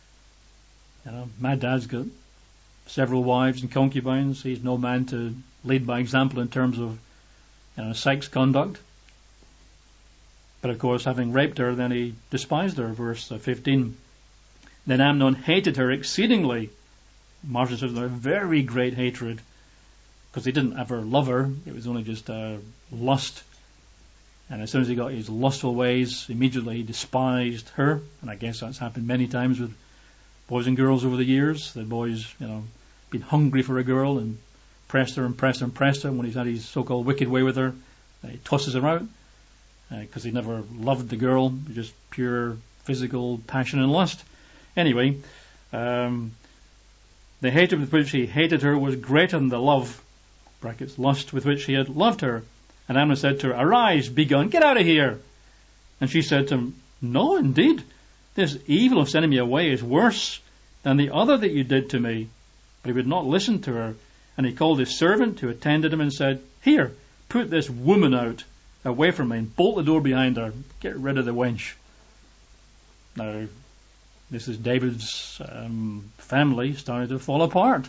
[SPEAKER 1] You know, Mad Dad's got several wives and concubines. He's no man to lead by example in terms of, you know, sex conduct. But of course, having raped her, then he despised her, verse fifteen. Then Amnon hated her exceedingly. Martin says a very great hatred, because he didn't ever love her. It was only just uh, lust. And as soon as he got his lustful ways, immediately he despised her. And I guess that's happened many times with boys and girls over the years. The boys, you know, been hungry for a girl and pressed her and pressed her and pressed her. And when he's had his so-called wicked way with her, he tosses her out because uh, he never loved the girl, just pure physical passion and lust. Anyway, um, the hatred with which he hated her was greater than the love, brackets, lust, with which he had loved her. And Amnon said to her, "Arise, be gone, get out of here." And she said to him, "No, indeed, this evil of sending me away is worse than the other that you did to me." But he would not listen to her. And he called his servant who attended him and said, "Here, put this woman out, away from me, and bolt the door behind her. Get rid of the wench." Now, this is David's um, family starting to fall apart.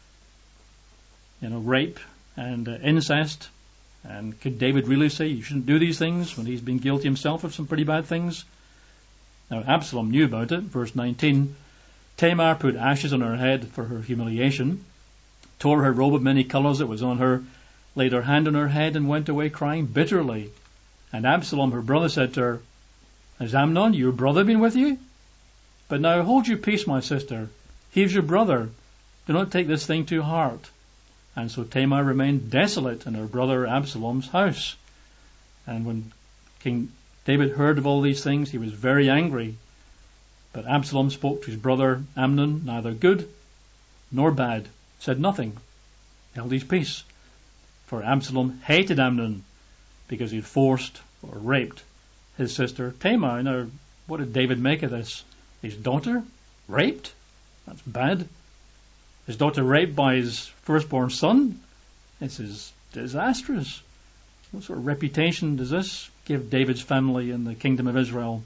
[SPEAKER 1] You know, rape and uh, incest. And could David really say you shouldn't do these things when he's been guilty himself of some pretty bad things? Now, Absalom knew about it. Verse nineteen, Tamar put ashes on her head for her humiliation, tore her robe of many colours that was on her, laid her hand on her head, and went away crying bitterly. And Absalom, her brother, said to her, "Has Amnon, your brother, been with you? But now hold your peace, my sister. He is your brother. Do not take this thing to heart." And so Tamar remained desolate in her brother Absalom's house. And when King David heard of all these things, he was very angry. But Absalom spoke to his brother Amnon, neither good nor bad, said nothing, held his peace. For Absalom hated Amnon because he had forced or raped his sister Tamar. Now, what did David make of this? His daughter raped? That's bad. His daughter raped by his firstborn son? This is disastrous. What sort of reputation does this give David's family in the kingdom of Israel?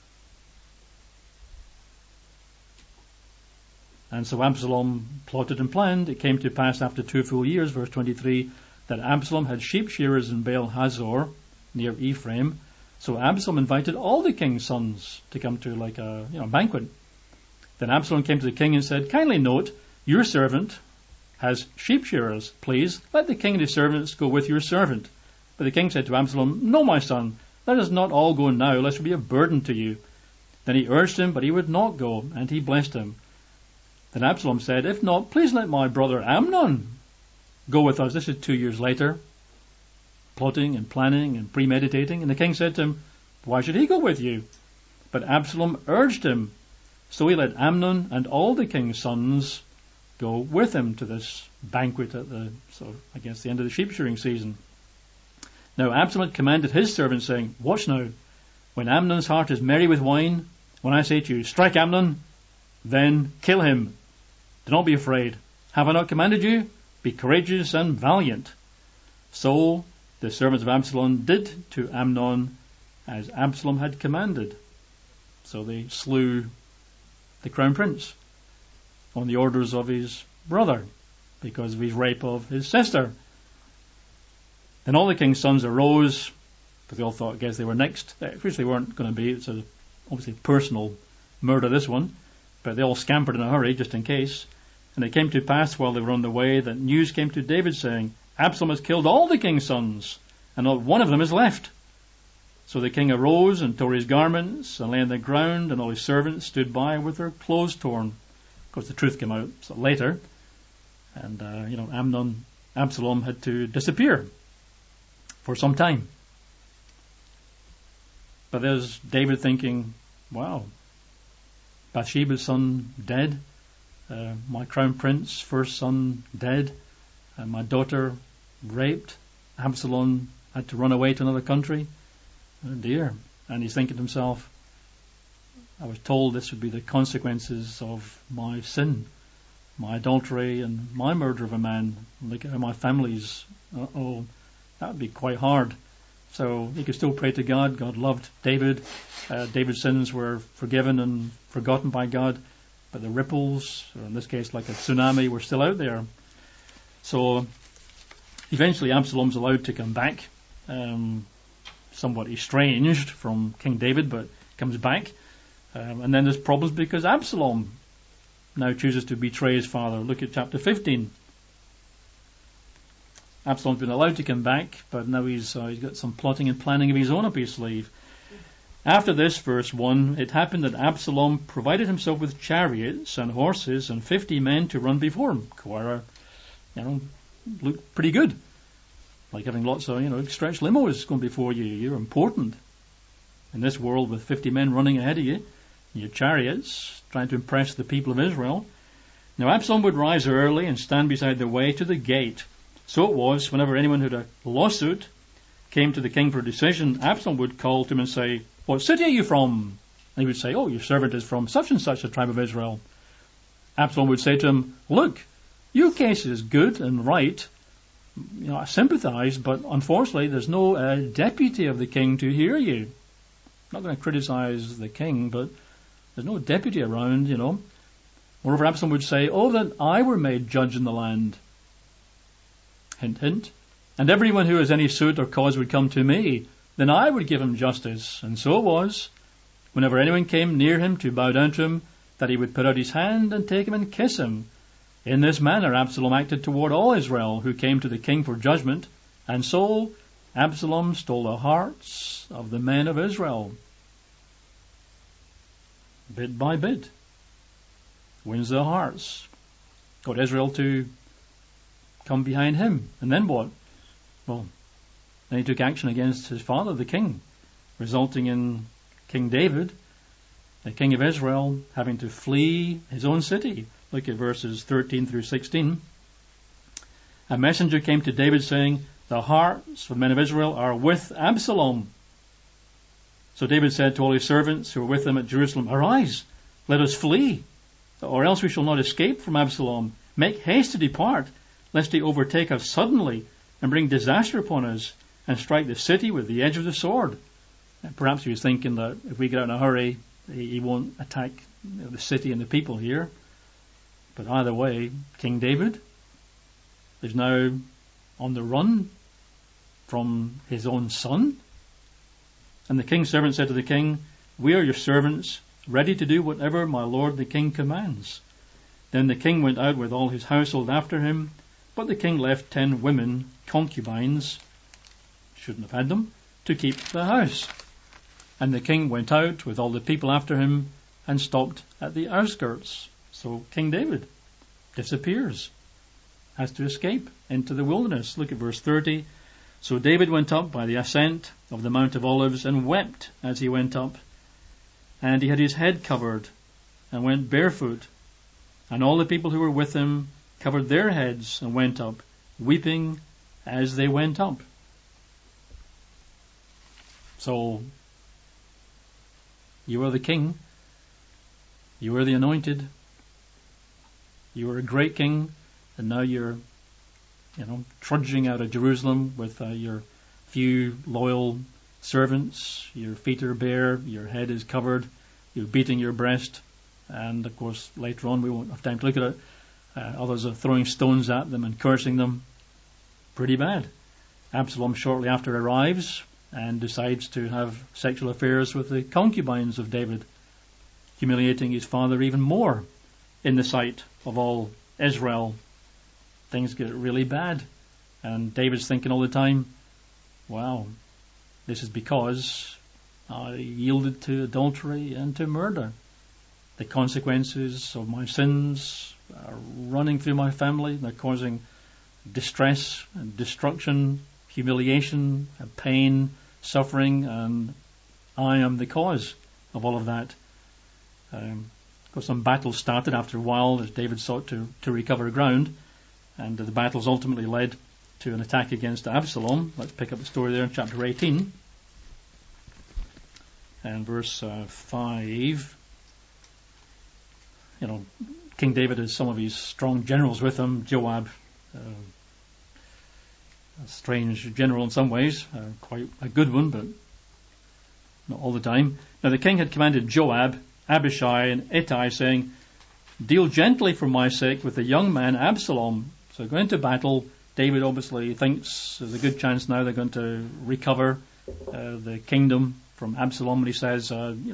[SPEAKER 1] And so Absalom plotted and planned. It came to pass after two full years, verse twenty-three, that Absalom had sheep shearers in Baal Hazor, near Ephraim. So Absalom invited all the king's sons to come to like a you know banquet. Then Absalom came to the king and said, "Kindly note, your servant has sheep shearers. Please, let the king and his servants go with your servant." But the king said to Absalom, "No, my son, let us not all go now, lest we be a burden to you." Then he urged him, but he would not go, and he blessed him. Then Absalom said, "If not, please let my brother Amnon go with us." This is two years later, plotting and planning and premeditating. And the king said to him, "Why should he go with you?" But Absalom urged him. So he let Amnon and all the king's sons go with him to this banquet at the, so I guess the end of the sheep shearing season. Now Absalom commanded his servants, saying, "Watch now, when Amnon's heart is merry with wine, when I say to you, 'Strike Amnon,' then kill him. Do not be afraid. Have I not commanded you? Be courageous and valiant." So the servants of Absalom did to Amnon as Absalom had commanded. So they slew the crown prince on the orders of his brother because of his rape of his sister. Then all the king's sons arose, because they all thought, I guess they were next. Of course they weren't going to be. It's a, obviously personal murder, this one. But they all scampered in a hurry, just in case. And it came to pass while they were on the way that news came to David saying, "Absalom has killed all the king's sons, and not one of them is left." So the king arose and tore his garments and lay on the ground, and all his servants stood by with their clothes torn. Of course, the truth came out later, and uh, you know, Amnon, Absalom had to disappear for some time. But there's David thinking, "Wow, Bathsheba's son dead, uh, my crown prince, first son dead, and my daughter raped. Absalom had to run away to another country. Oh dear." And he's thinking to himself, I was told this would be the consequences of my sin, my adultery and my murder of a man. Look at how my family's, oh, that would be quite hard. So he could still pray to God. God loved David. Uh, David's sins were forgiven and forgotten by God. But the ripples, or in this case like a tsunami, were still out there. So eventually Absalom's allowed to come back, um, somewhat estranged from King David, but comes back. Um, and then there's problems because Absalom now chooses to betray his father. Look at chapter fifteen. Absalom's been allowed to come back, but now he's, uh, he's got some plotting and planning of his own up his sleeve. After this, verse one, it happened that Absalom provided himself with chariots and horses and fifty men to run before him. Quite a, you know, looked pretty good. Like having lots of, you know, stretched limos going before you. You're important in this world with fifty men running ahead of you. Your chariots, trying to impress the people of Israel. Now Absalom would rise early and stand beside the way to the gate. So it was, whenever anyone who had a lawsuit came to the king for a decision, Absalom would call to him and say, "What city are you from?" And he would say, "Oh, your servant is from such and such a tribe of Israel." Absalom would say to him, "Look, your case is good and right. You know, I sympathize, but unfortunately there's no uh, deputy of the king to hear you." I'm not going to criticize the king, but there's no deputy around, you know. Moreover, Absalom would say, "Oh, that I were made judge in the land." Hint, hint. "And everyone who has any suit or cause would come to me, then I would give him justice." And so it was, whenever anyone came near him to bow down to him, that he would put out his hand and take him and kiss him. In this manner Absalom acted toward all Israel who came to the king for judgment, and so Absalom stole the hearts of the men of Israel. Bit by bit. Wins their hearts. Got Israel to come behind him. And then what? Well, then he took action against his father, the king, resulting in King David, the king of Israel, having to flee his own city. Look at verses thirteen through sixteen. A messenger came to David saying, "The hearts of the men of Israel are with Absalom." So David said to all his servants who were with him at Jerusalem, "Arise, let us flee, or else we shall not escape from Absalom. Make haste to depart, lest he overtake us suddenly and bring disaster upon us and strike the city with the edge of the sword." And perhaps he was thinking that if we get out in a hurry, he won't attack, you know, the city and the people here. But either way, King David is now on the run from his own son. And the king's servant said to the king, "We are your servants, ready to do whatever my lord the king commands." Then the king went out with all his household after him, but the king left ten women, concubines, shouldn't have had them, to keep the house. And the king went out with all the people after him and stopped at the outskirts. So King David disappears, has to escape into the wilderness. Look at verse thirty. So David went up by the ascent of the Mount of Olives and wept as he went up. And he had his head covered and went barefoot. And all the people who were with him covered their heads and went up, weeping as they went up. So, you are the king. You are the anointed. You are a great king, and now you're, you know, trudging out of Jerusalem with uh, your few loyal servants. Your feet are bare, your head is covered, you're beating your breast, and of course later on, we won't have time to look at it, uh, others are throwing stones at them and cursing them. Pretty bad. Absalom shortly after arrives and decides to have sexual affairs with the concubines of David, humiliating his father even more in the sight of all Israel. Things get really bad, and David's thinking all the time, wow, this is because I yielded to adultery and to murder. The consequences of my sins are running through my family. They're causing distress and destruction, humiliation, and pain, suffering, and I am the cause of all of that. Um, of course, some battles started after a while as David sought to, to recover ground, and the battles ultimately led to an attack against Absalom. Let's pick up the story there in chapter eighteen and verse uh, five. You know, King David has some of his strong generals with him. Joab, uh, a strange general in some ways, uh, quite a good one, but not all the time. Now the king had commanded Joab, Abishai, and Ittai, saying, "Deal gently for my sake with the young man Absalom." So going to battle, David obviously thinks there's a good chance now they're going to recover uh, the kingdom from Absalom. And he says, uh, you know,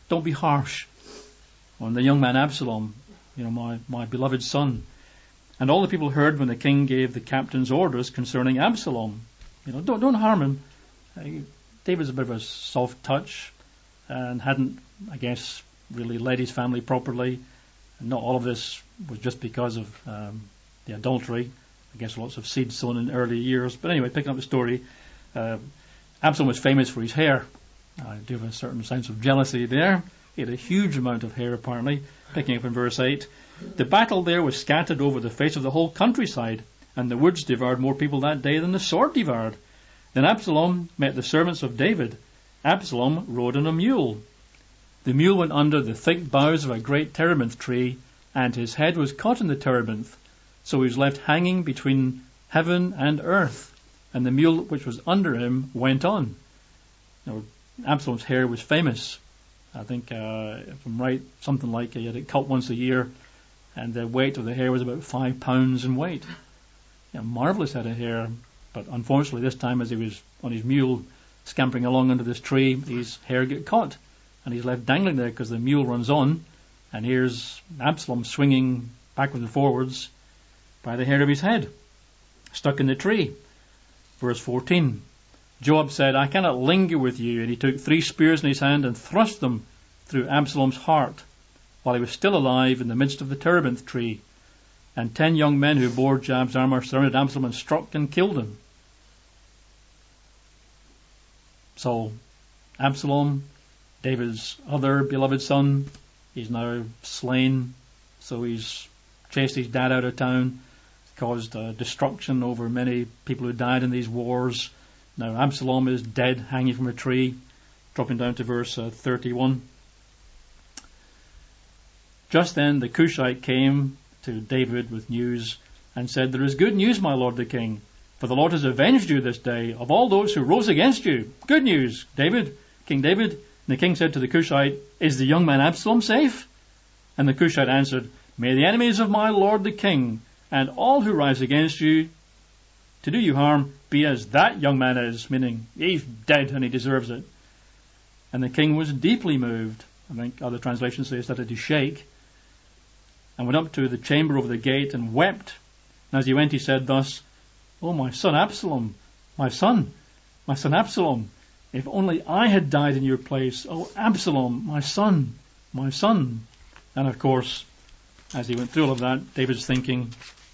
[SPEAKER 1] don't be harsh on the young man Absalom, you know, my, my beloved son. And all the people heard when the king gave the captain's orders concerning Absalom. You know, don't don't harm him. Uh, David's a bit of a soft touch and hadn't, I guess, really led his family properly. And not all of this was just because of um, the adultery. I guess lots of seed sown in early years. But anyway, picking up the story, uh, Absalom was famous for his hair. I do have a certain sense of jealousy there. He had a huge amount of hair, apparently. Picking up in verse eight, the battle there was scattered over the face of the whole countryside, and the woods devoured more people that day than the sword devoured. Then Absalom met the servants of David. Absalom rode on a mule. The mule went under the thick boughs of a great terebinth tree, and his head was caught in the terebinth. So he was left hanging between heaven and earth, and the mule which was under him went on. Now, Absalom's hair was famous. I think, uh, if I'm right, something like he had it cut once a year, and the weight of the hair was about five pounds in weight. You know, marvellous head of hair, but unfortunately this time as he was on his mule scampering along under this tree, his hair got caught, and he's left dangling there because the mule runs on, and here's Absalom swinging backwards and forwards by the hair of his head, stuck in the tree. Verse fourteen. Joab said, I cannot linger with you. And he took three spears in his hand and thrust them through Absalom's heart while he was still alive in the midst of the terebinth tree. And ten young men who bore Joab's armor surrounded Absalom and struck and killed him. So Absalom, David's other beloved son, he's now slain. So he's chased his dad out of town, caused uh, destruction over many people who died in these wars. Now Absalom is dead, hanging from a tree. Dropping down to verse uh, thirty-one. Just then the Cushite came to David with news and said, there is good news, my lord the king, for the Lord has avenged you this day of all those who rose against you. Good news, David, King David. And the king said to the Cushite, is the young man Absalom safe? And the Cushite answered, may the enemies of my lord the king and all who rise against you to do you harm be as that young man is, meaning he's dead and he deserves it. And the king was deeply moved. I think other translations say he started to shake, and went up to the chamber over the gate and wept. And as he went he said thus, oh my son Absalom, my son, my son Absalom, if only I had died in your place. Oh Absalom, my son, my son. And of course, as he went through all of that, David's thinking,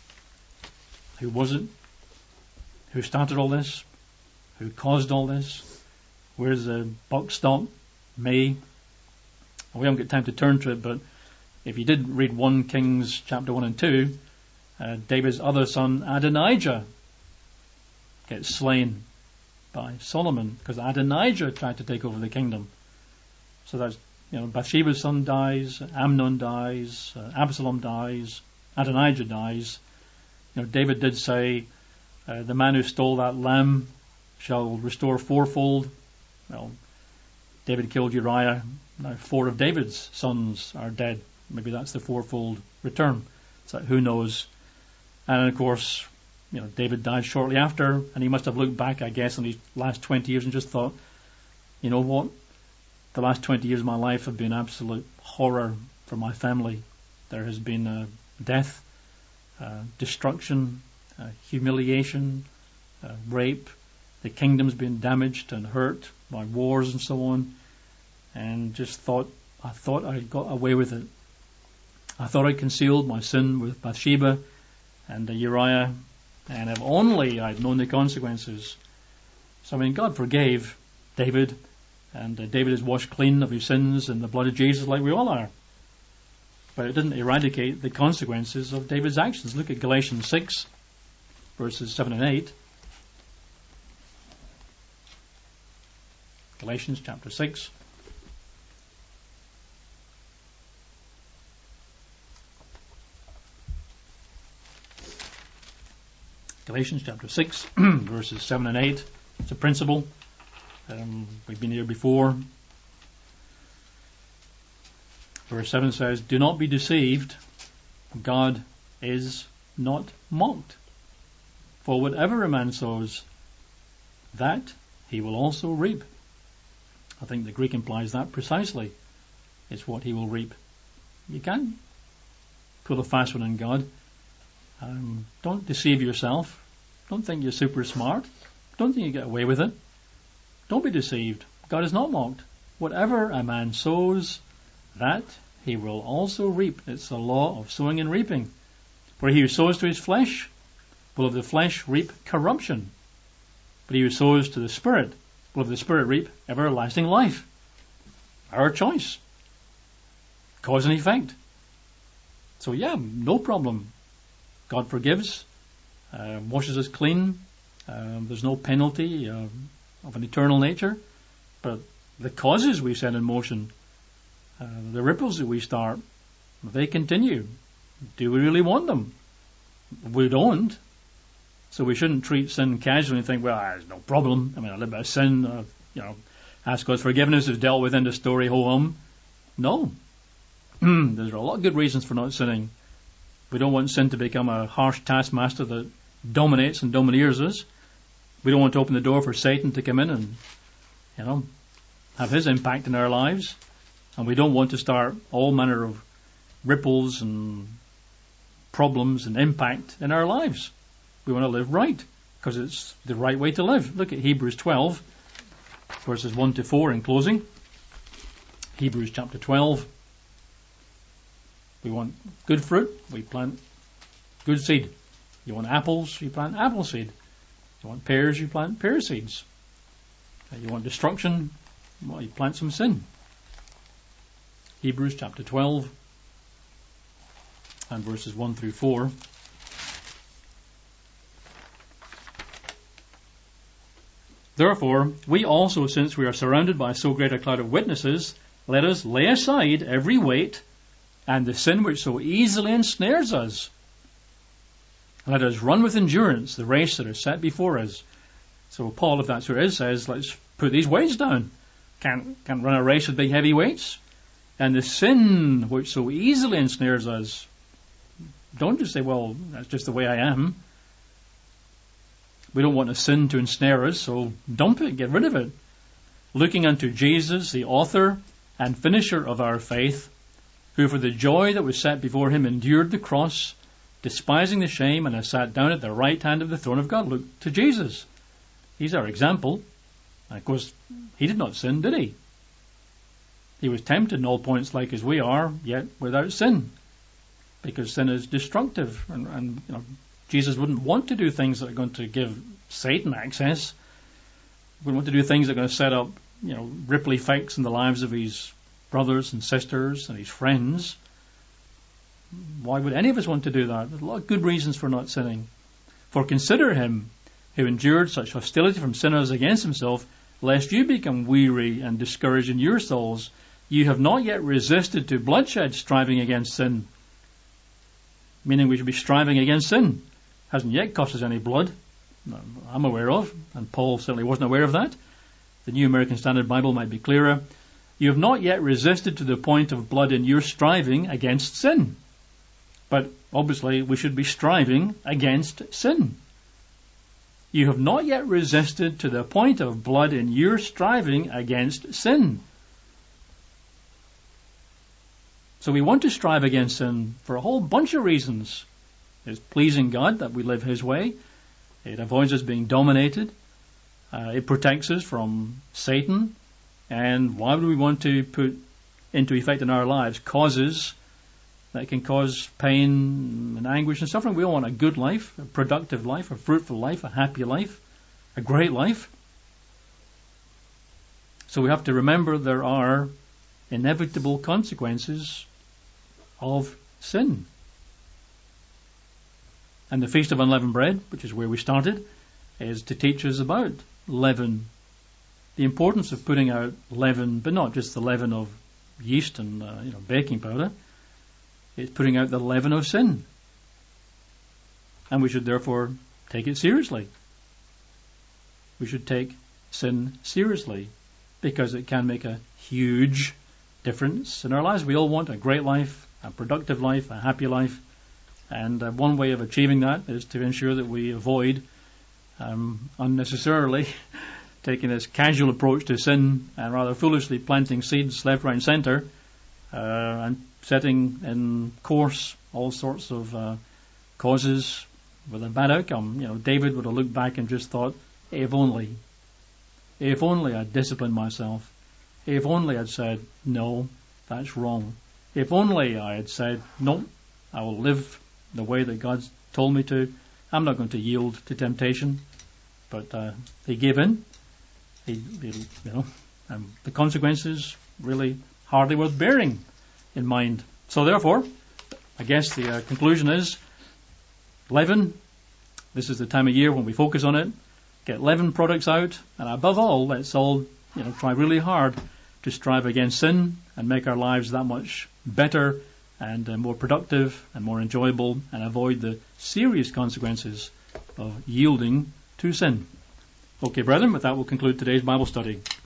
[SPEAKER 1] who was it? Who started all this? Who caused all this? Where's the buck stop? Me. We haven't got time to turn to it, but if you did read First Kings chapter one and two, uh, David's other son Adonijah gets slain by Solomon because Adonijah tried to take over the kingdom. So that's, you know, Bathsheba's son dies, Amnon dies, uh, Absalom dies, Adonijah dies. You know, David did say, Uh, the man who stole that lamb shall restore fourfold. Well, David killed Uriah. Now four of David's sons are dead. Maybe that's the fourfold return. So who knows? And of course, you know, David died shortly after, and he must have looked back, I guess, on his last twenty years and just thought, you know what? The last twenty years of my life have been absolute horror for my family. There has been uh, death, uh, destruction, Uh, humiliation, uh, rape. The kingdom's been damaged and hurt by wars and so on. And just thought, I thought I got away with it. I thought I concealed my sin with Bathsheba and uh, Uriah, and if only I'd known the consequences. So I mean, God forgave David, and uh, David is washed clean of his sins in the blood of Jesus, like we all are. But it didn't eradicate the consequences of David's actions. Look at Galatians six. Verses seven and eight. Galatians chapter six. Galatians chapter six, verses seven and eight. It's a principle. Um, we've been here before. Verse seven says, do not be deceived. God is not mocked. For whatever a man sows, that he will also reap. I think the Greek implies that precisely. is what he will reap. You can't pull a fast one on God. Um, don't deceive yourself. Don't think you're super smart. Don't think you get away with it. Don't be deceived. God is not mocked. Whatever a man sows, that he will also reap. It's the law of sowing and reaping. For he who sows to his flesh will of the flesh reap corruption. But he who sows to the Spirit will of the Spirit reap everlasting life. Our choice. Cause and effect. So yeah, no problem. God forgives, uh, washes us clean. Uh, there's no penalty uh, of an eternal nature. But the causes we set in motion, uh, the ripples that we start, they continue. Do we really want them? We don't. So we shouldn't treat sin casually and think, well, there's no problem. I mean, a little bit of sin, uh, you know, ask God's forgiveness is dealt with in the story, ho hum. No. There's a lot of good reasons for not sinning. We don't want sin to become a harsh taskmaster that dominates and domineers us. We don't want to open the door for Satan to come in and, you know, have his impact in our lives. And we don't want to start all manner of ripples and problems and impact in our lives. We want to live right because it's the right way to live. Look at Hebrews twelve, verses one to four in closing. Hebrews chapter twelve. We want good fruit, we plant good seed. You want apples, you plant apple seed. You want pears, you plant pear seeds. You want destruction, well, you plant some sin. Hebrews chapter twelve and verses one through four. Therefore, we also, since we are surrounded by so great a cloud of witnesses, let us lay aside every weight and the sin which so easily ensnares us. Let us run with endurance the race that is set before us. So Paul, if that's who it is, says, let's put these weights down. Can't, can't run a race with big heavy weights. And the sin which so easily ensnares us, don't just say, well, that's just the way I am. We don't want a sin to ensnare us, so dump it, get rid of it. Looking unto Jesus, the author and finisher of our faith, who for the joy that was set before him endured the cross, despising the shame, and has sat down at the right hand of the throne of God. Look to Jesus. He's our example. And of course, he did not sin, did he? He was tempted in all points like as we are, yet without sin. Because sin is destructive. And, and you know, Jesus wouldn't want to do things that are going to give Satan access. He wouldn't want to do things that are going to set up, you know, ripple effects in the lives of his brothers and sisters and his friends. Why would any of us want to do that? There's a lot of good reasons for not sinning. For consider him who endured such hostility from sinners against himself, lest you become weary and discouraged in your souls. You have not yet resisted to bloodshed, striving against sin. Meaning we should be striving against sin. Hasn't yet cost us any blood, I'm aware of, and Paul certainly wasn't aware of that. The New American Standard Bible might be clearer. You have not yet resisted to the point of blood in your striving against sin. But obviously we should be striving against sin. You have not yet resisted to the point of blood in your striving against sin. So we want to strive against sin for a whole bunch of reasons. It's pleasing God that we live his way. It avoids us being dominated. Uh, it protects us from Satan. And why would we want to put into effect in our lives causes that can cause pain and anguish and suffering? We all want a good life, a productive life, a fruitful life, a happy life, a great life. So we have to remember there are inevitable consequences of sin. And the Feast of Unleavened Bread, which is where we started, is to teach us about leaven. The importance of putting out leaven, but not just the leaven of yeast and uh, you know baking powder. It's putting out the leaven of sin. And we should therefore take it seriously. We should take sin seriously because it can make a huge difference in our lives. We all want a great life, a productive life, a happy life. And uh, one way of achieving that is to ensure that we avoid um, unnecessarily taking this casual approach to sin and rather foolishly planting seeds left, right and centre uh, and setting in course all sorts of uh, causes with a bad outcome. You know, David would have looked back and just thought, if only, if only I'd disciplined myself. If only I'd said, no, that's wrong. If only I had said, no, I will live the way that God's told me to. I'm not going to yield to temptation. But uh, he gave in. He, he, you know, and the consequences really hardly worth bearing in mind. So therefore, I guess the uh, conclusion is, leaven. This is the time of year when we focus on it. Get leaven products out, and above all, let's all, you know, try really hard to strive against sin and make our lives that much better and uh, more productive and more enjoyable, and avoid the serious consequences of yielding to sin. Okay, brethren, with that we'll conclude today's Bible study.